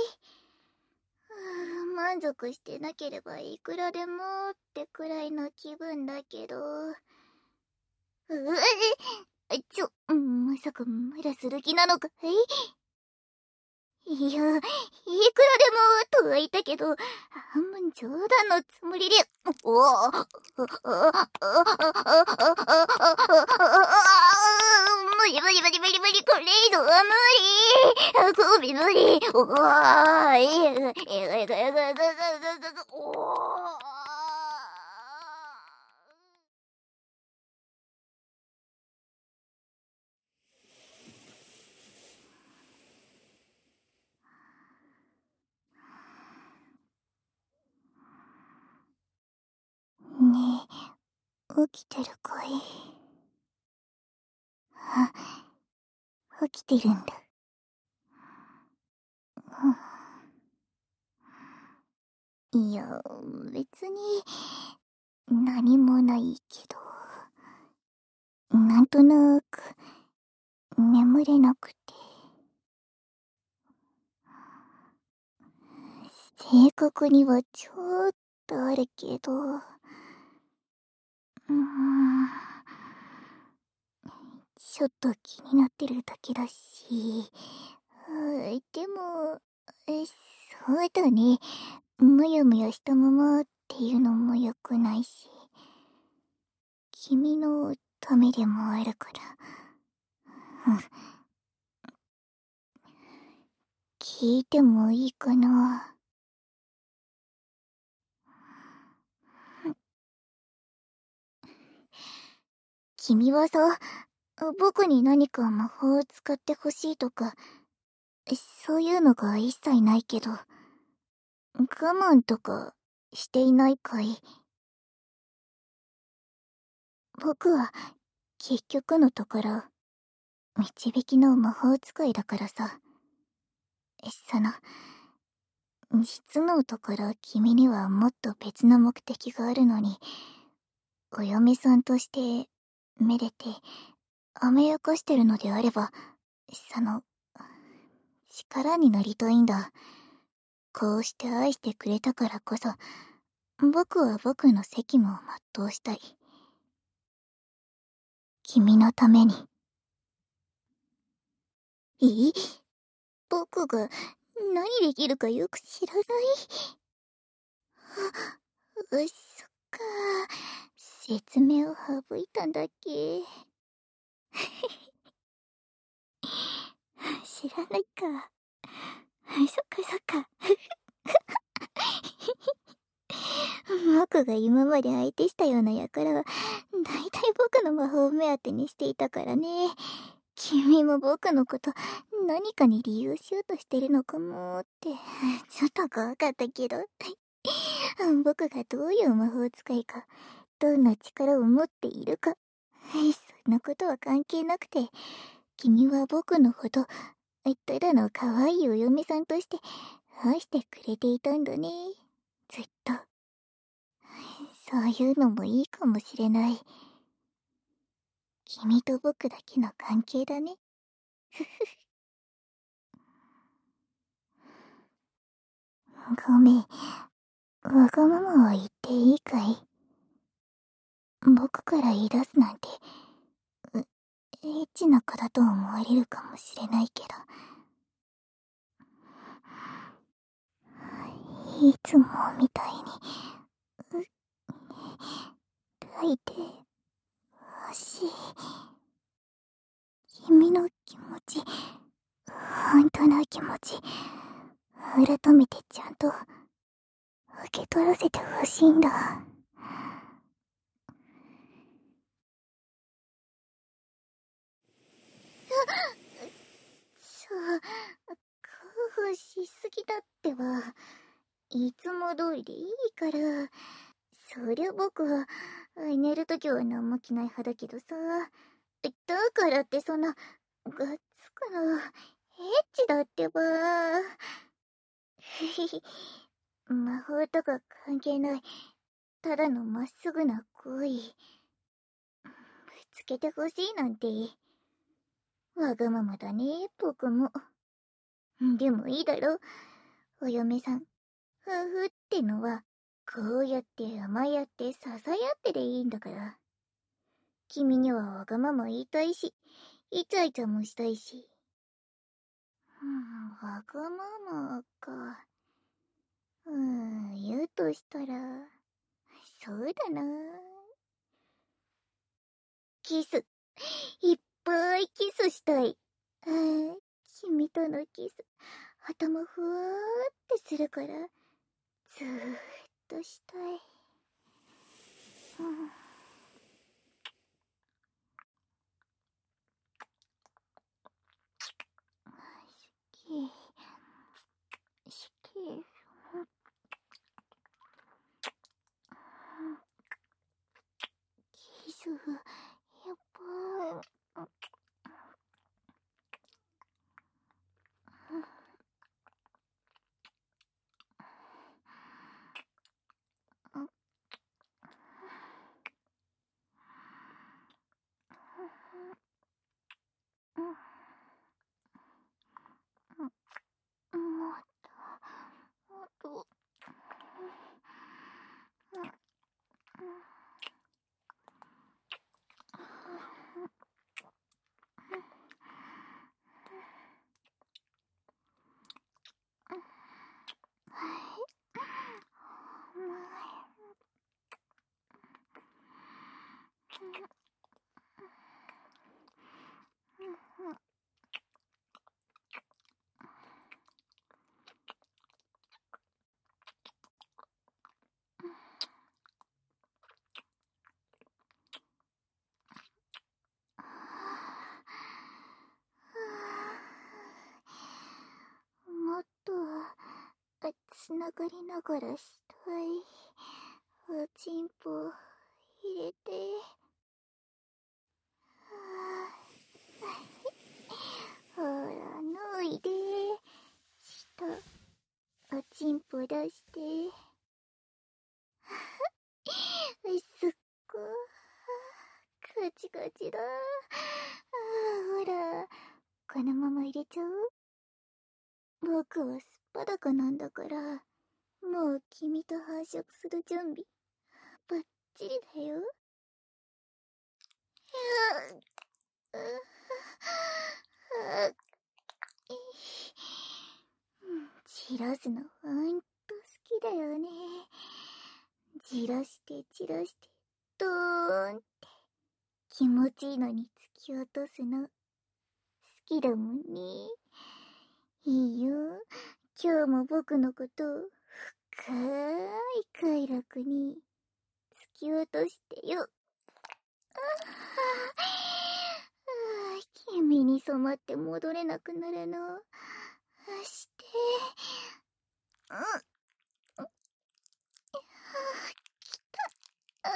満足してなければいくらでもってくらいの気分だけど。うえちょ、まさかまだする気なのかい？いや、いくらでもとは言ったけど、半分冗談のつもりで、おぉ、無理無理無理無理無理、これ以上は無理、こび無理、おぉ、えぐ、えぐ、えぐ、えぐ、えぐ、えぐ、おぉ。ねえ、起きてるかい？あ、起きてるんだ。いや、別に、何もないけど、なんとなく、眠れなくて。正確にはちょっとあるけど、うーん、ちょっと気になってるだけだし、でも、そうだね、むやむやしたままっていうのも良くないし、君のためでもあるから、うん、聞いてもいいかな。君はさ、僕に何か魔法を使ってほしいとか、そういうのが一切ないけど、我慢とかしていないかい？僕は結局のところ、導きの魔法使いだからさ。その、実のところ君にはもっと別の目的があるのに、お嫁さんとしてめでて甘やかしてるのであれば、その、力になりたいんだ。こうして愛してくれたからこそ、僕は僕の責務を全うしたい。君のために。え？僕が何できるかよく知らない？う、そっか。説明を省いたんだっけ。知らないか。そっかそっか。僕が今まで相手したような輩は、だいたい僕の魔法目当てにしていたからね。君も僕のこと何かに利用しようとしてるのかもって、ちょっと怖かったけど。僕がどういう魔法使いか、どんな力を持っているか、そんなことは関係なくて、君は僕のこと、ただの可愛いお嫁さんとして愛してくれていたんだね。ずっと。そういうのもいいかもしれない。君と僕だけの関係だね。ふふ。ごめん。わがままは言っていいかい？僕から言い出すなんて、う、エッチな子だと思われるかもしれないけど。いつもみたいに、う、抱いて、ほしい。君の気持ち、本当の気持ち、改めてちゃんと、受け取らせてほしいんだ。そう、興奮しすぎだってば。いつも通りでいいから。そりゃ僕は、寝るときは何も着ない派だけどさ。だからってそんな、がっつくの、 チだってば。ふひひ。魔法とか関係ない。ただのまっすぐな恋。ぶつけてほしいなんて。わがままだね、僕も。でもいいだろ。お嫁さん。夫婦ってのは、こうやって甘やって支え合ってでいいんだから。君にはわがまま言いたいし、イチャイチャもしたいし。うん、わがままか。うーん、言うとしたら、そうだな。キス。いっぱいキスしたい。ああ、君とのキス。頭ふわーってするから、ずーっとしたい。うん。好き。好き。キス、やっぱい。もっと、もっと。もっと、つながりながらしたい。おちんぽ、入れて。ほら、脱いで。下、おちんぽ出して。すっごー。ガチガチだ。あー、ほら、このまま入れちゃう？僕はすっぱだかなんだから、もう君と繁殖する準備、バッチリだよ。ううじらすのほんと好きだよね。じらしてじらして、ドーンって気持ちいいのに突き落とすの。好きだもんね。いいよ。今日も僕のことを深い快楽に突き落としてよ。ああ、君に染まって戻れなくなるの。して。うん。あ、きた。あ、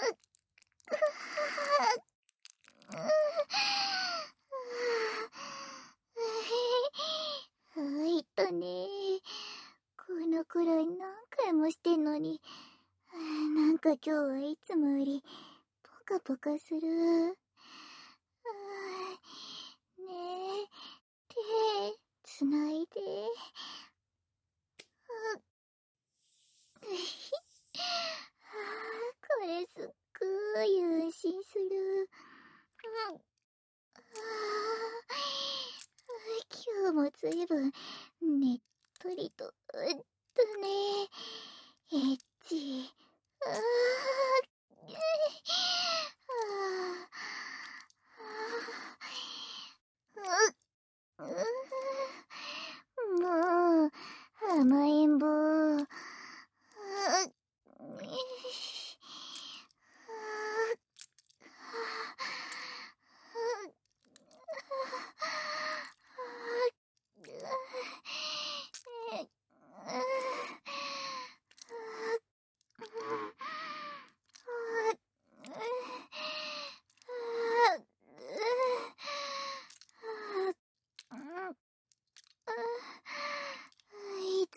あいったね。このくらい何回もしてんのに、なんか今日はいつもよりポカポカする。ねえ、手つないで。これすっごい安心する。うん。今日もずいぶんねっとりと、うっとね、エッチ。あー、あー、う、う、もう、甘えん坊。あ、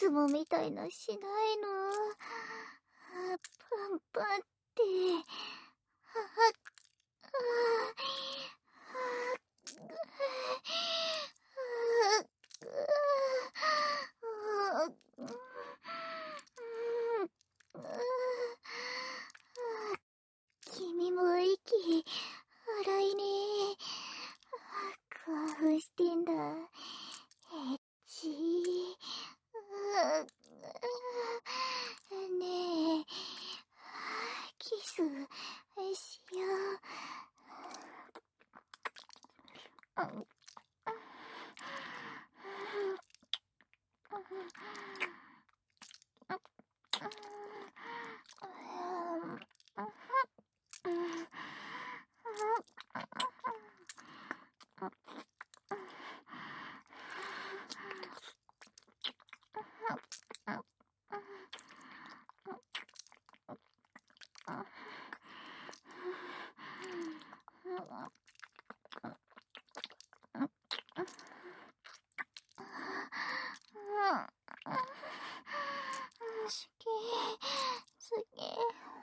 つもみたいなしないの。パンパンって。ははっ。君も息荒いね。興奮してんだ。エッチー。ねえ、キスしよう。すげえ、すげえ。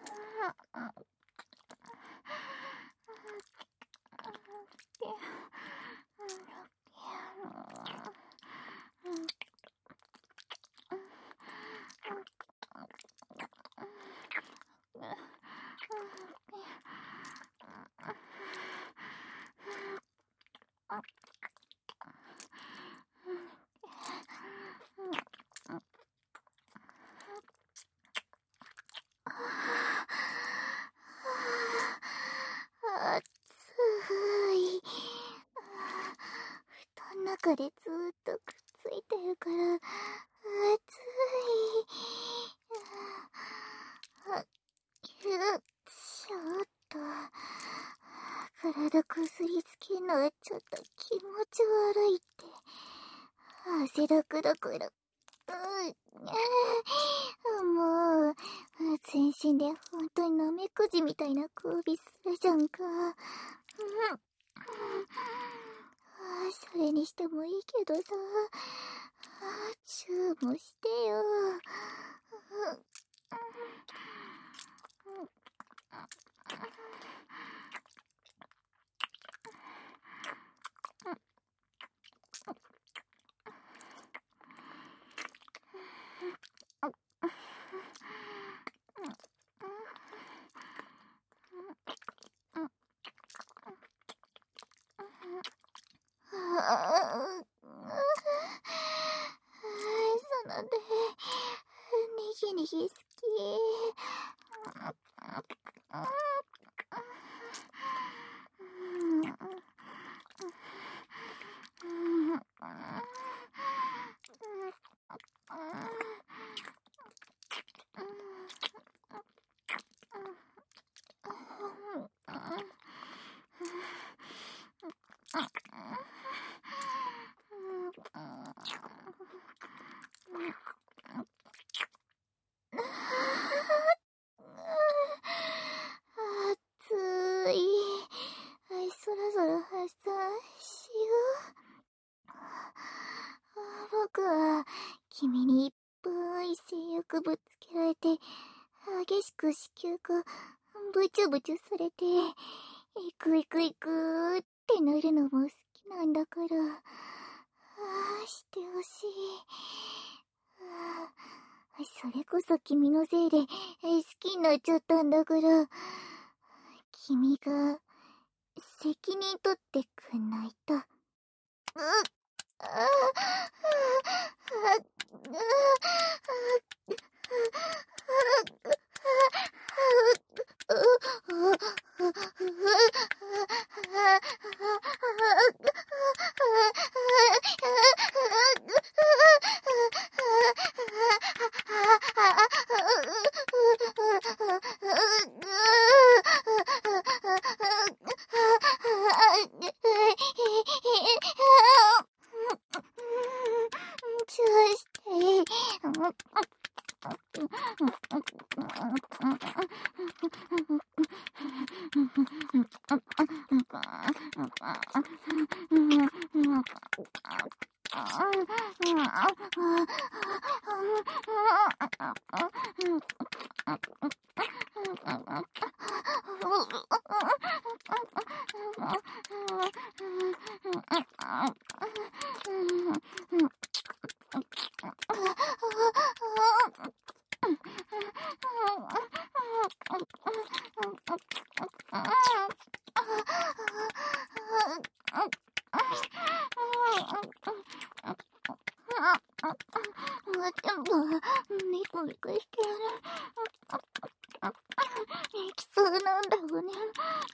暑い。布団の中でずーっとくっついてるから暑い。ちょっと体こすりつけんのはちょっと気持ち悪いって。汗だくだから。うん、もう全身で本当にナメクジみたいな交尾するじゃんか。うん、それにしてもいいけどさ、チューもしてよ。その手、にぎにぎ好き。暑い。そろそろ発散しよう。僕は君にいっぱい性欲ぶつけられて、激しく子宮がブチュブチュされて、いくいくいくってなるのも好きなんだから、ああしてほしい。それこそ君のせいで好きになっちゃったんだから、君が責任取ってくんないと。うっ、ああ、ああ、 ニコニコしてる。いきそうなんだよね。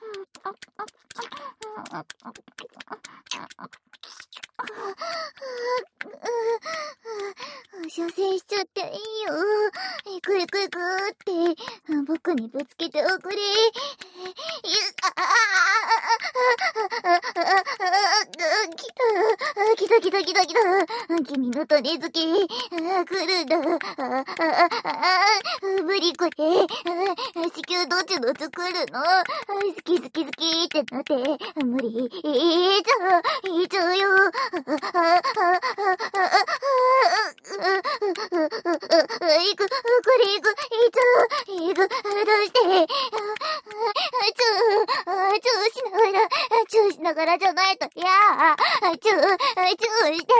射精しちゃっていいよ。行く行く行くって僕にぶつけておくれ。来た来た来た来た。君の種付け来るんだ。無理これ。子宮どっちの作るの。好き好き好きってなって無理。いいじゃんいいじゃんよ。行く、これ行く、いつ、行く、どうして、チュー、チューしながら、チューしながらじゃないと、いやー、チュー、チューして、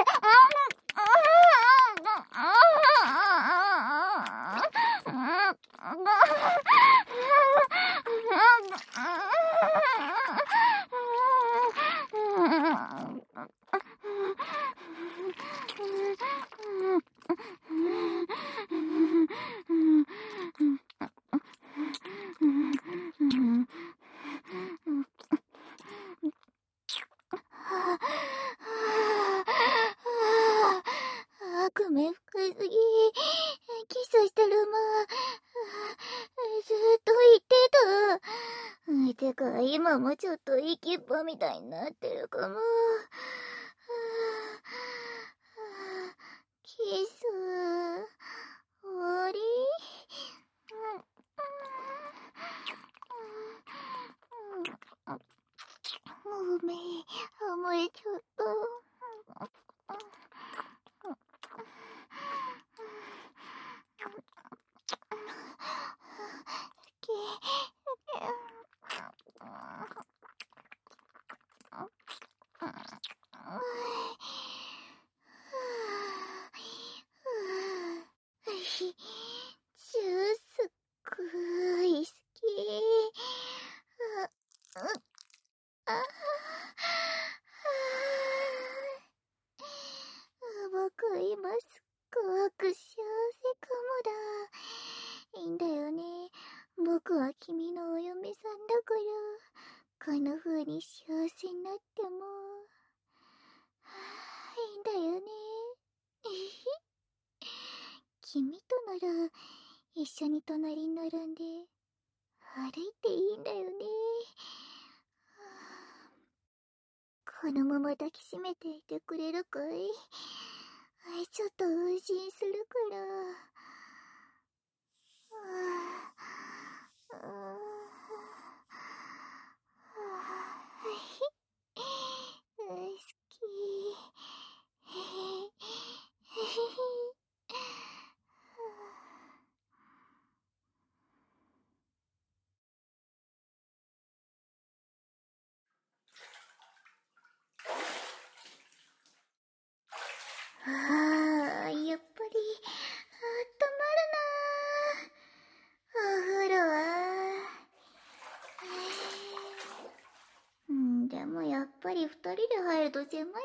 悪夢深すぎ。キスしたらまあ、ずっと言ってた。てか、今もちょっと息っぱみたいになってるかも。キス、終わり？ごめん、甘えちゃった。ジュースくい好き。あ僕今すっごく幸せかもだ。いいんだよね。僕は君のお嫁さんだから、こんな風に幸せになってもいいんだよね。君となら一緒に隣に並んで歩いていいんだよね。このまま抱きしめていてくれるかい？ちょっと安心するから。好き。ああ、やっぱり、あったまるな。お風呂は。うん、でもやっぱり二人で入ると狭いか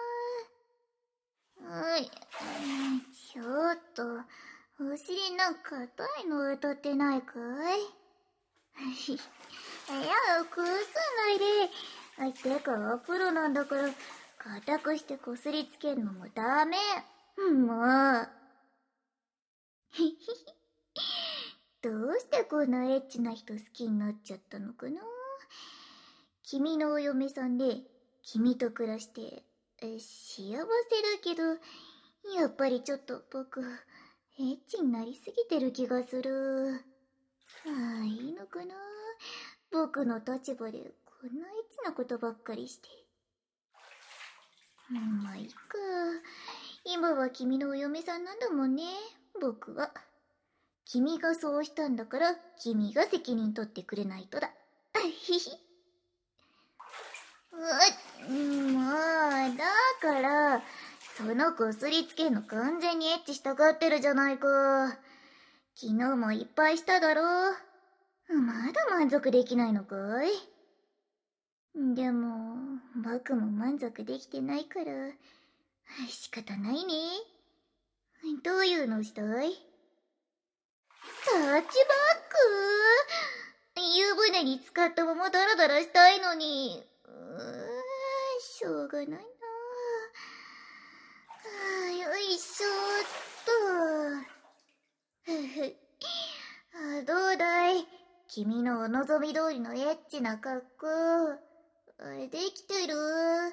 な。はい、うん、ちょっと、お尻なんか硬いの当たってないかい？いや、崩さないで。あ、てか、プロなんだから、硬くしてこすりつけるのもダメ。もう。ひひひ。どうしてこんなエッチな人好きになっちゃったのかな？君のお嫁さんで、君と暮らして、え、幸せだけど、やっぱりちょっと僕、エッチになりすぎてる気がする。ああ、いいのかな？僕の立場でこんなエッチなことばっかりして。まあいいか。 今は君のお嫁さんなんだもんね、僕は。君がそうしたんだから、君が責任取ってくれないとだ。ひひ。うまあ、だから、そのこすりつけんの完全にエッチしたがってるじゃないか。昨日もいっぱいしただろ。まだ満足できないのかい？でも、僕も満足できてないから、仕方ないね。どういうのしたい？タッチバック？湯船に浸かったままダラダラしたいのに。うーしょうがないな。あよいしょっと。ふふ。あどうだい？君のお望み通りのエッチな格好。できてる？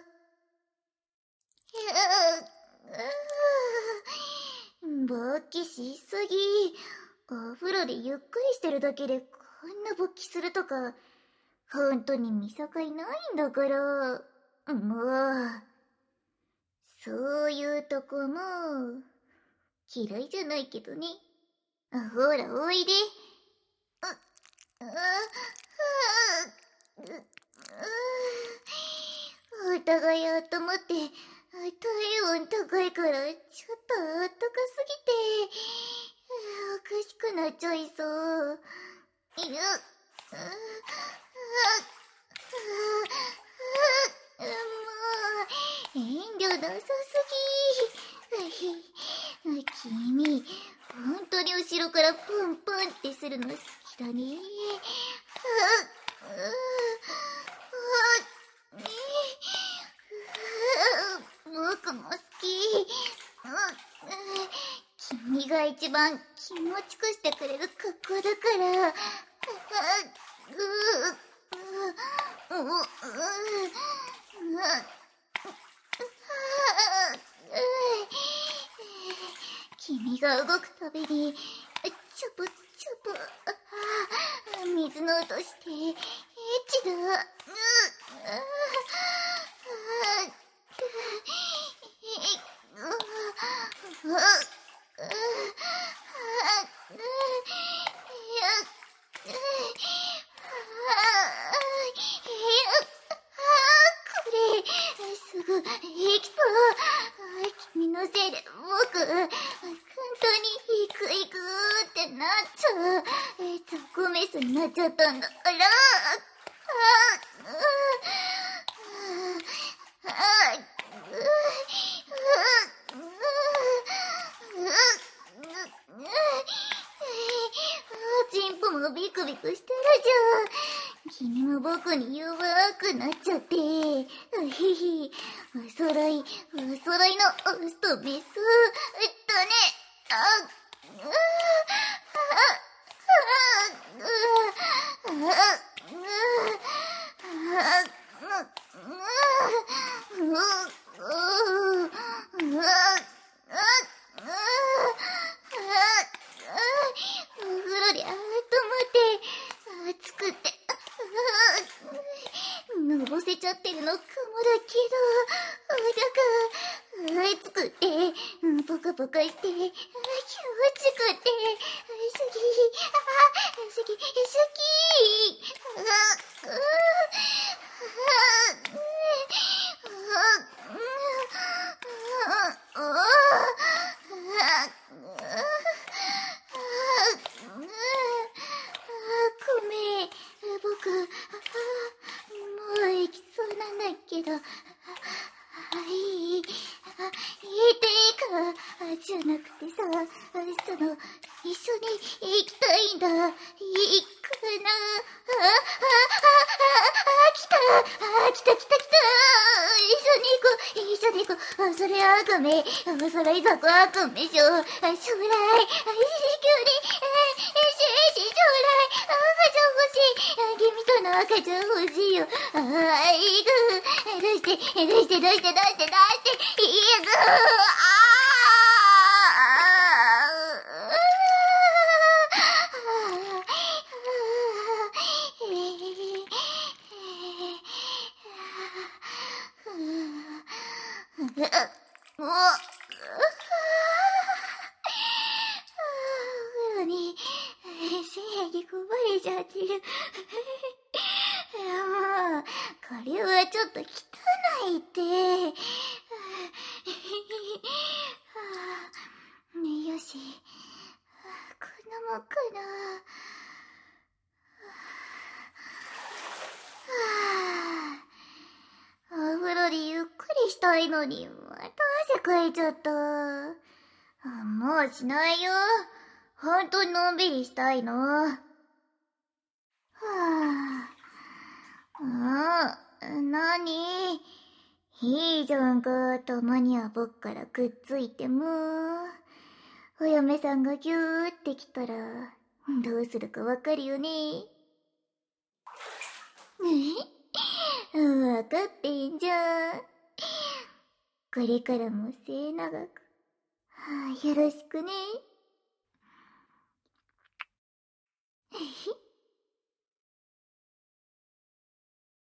勃起しすぎ。お風呂でゆっくりしてるだけでこんな勃起するとか、ほんとに見境ないんだから。もう、そういうとこも、嫌いじゃないけどね。ほら、おいで。お互いあったまって、体温高いからちょっとあったかすぎて、おかしくなっちゃいそう。いや、もう、遠慮なさすぎ。君、本当に後ろからプンプンってするの好きだね。僕も好き。君が一番気持ちくしてくれる格好だから。君が動くたびに、チャプチャプ、水の音して、エッチだ。すぐ、平気そう。君のせいで、僕、本当に行く行くってなっちゃう。ゾコメスになっちゃったんだから。チンポもビクビクしてるじゃん。君も僕に弱くなっちゃって。うひひ。おそろい、おそろいのオスとメス。えっとね。あ、うお風呂であったまって暑くてのぼせちゃってるのかもだけど、だから暑くてポカポカして気持ちくて好き好き好ごめん、僕、もう行きそうなんだけど、いい、いいっていいか、じゃなくてさ、その、一緒に行きたいんだ。いいかな。あ、あ、あ、あ、来た、あ、来た来た来た。一緒に行こう、一緒に行こう。それは赤目、それいざこ赤目しょ。将来、急に、し、し、将来、赤ちゃん欲しい。君との赤ちゃん欲しいよ。ああ、いく。どうして、どうして、どうして、どうして、どうして、いく。ああ。 りしたいのに、また汗かいちゃった。あ、もうしないよ。ほんとにのんびりしたいの。はぁ。あ、なに？いいじゃんか、たまには僕からくっついても。お嫁さんがギューってきたら、どうするかわかるよね。わかってんじゃん。これからも末永く、はあ、よろしくね。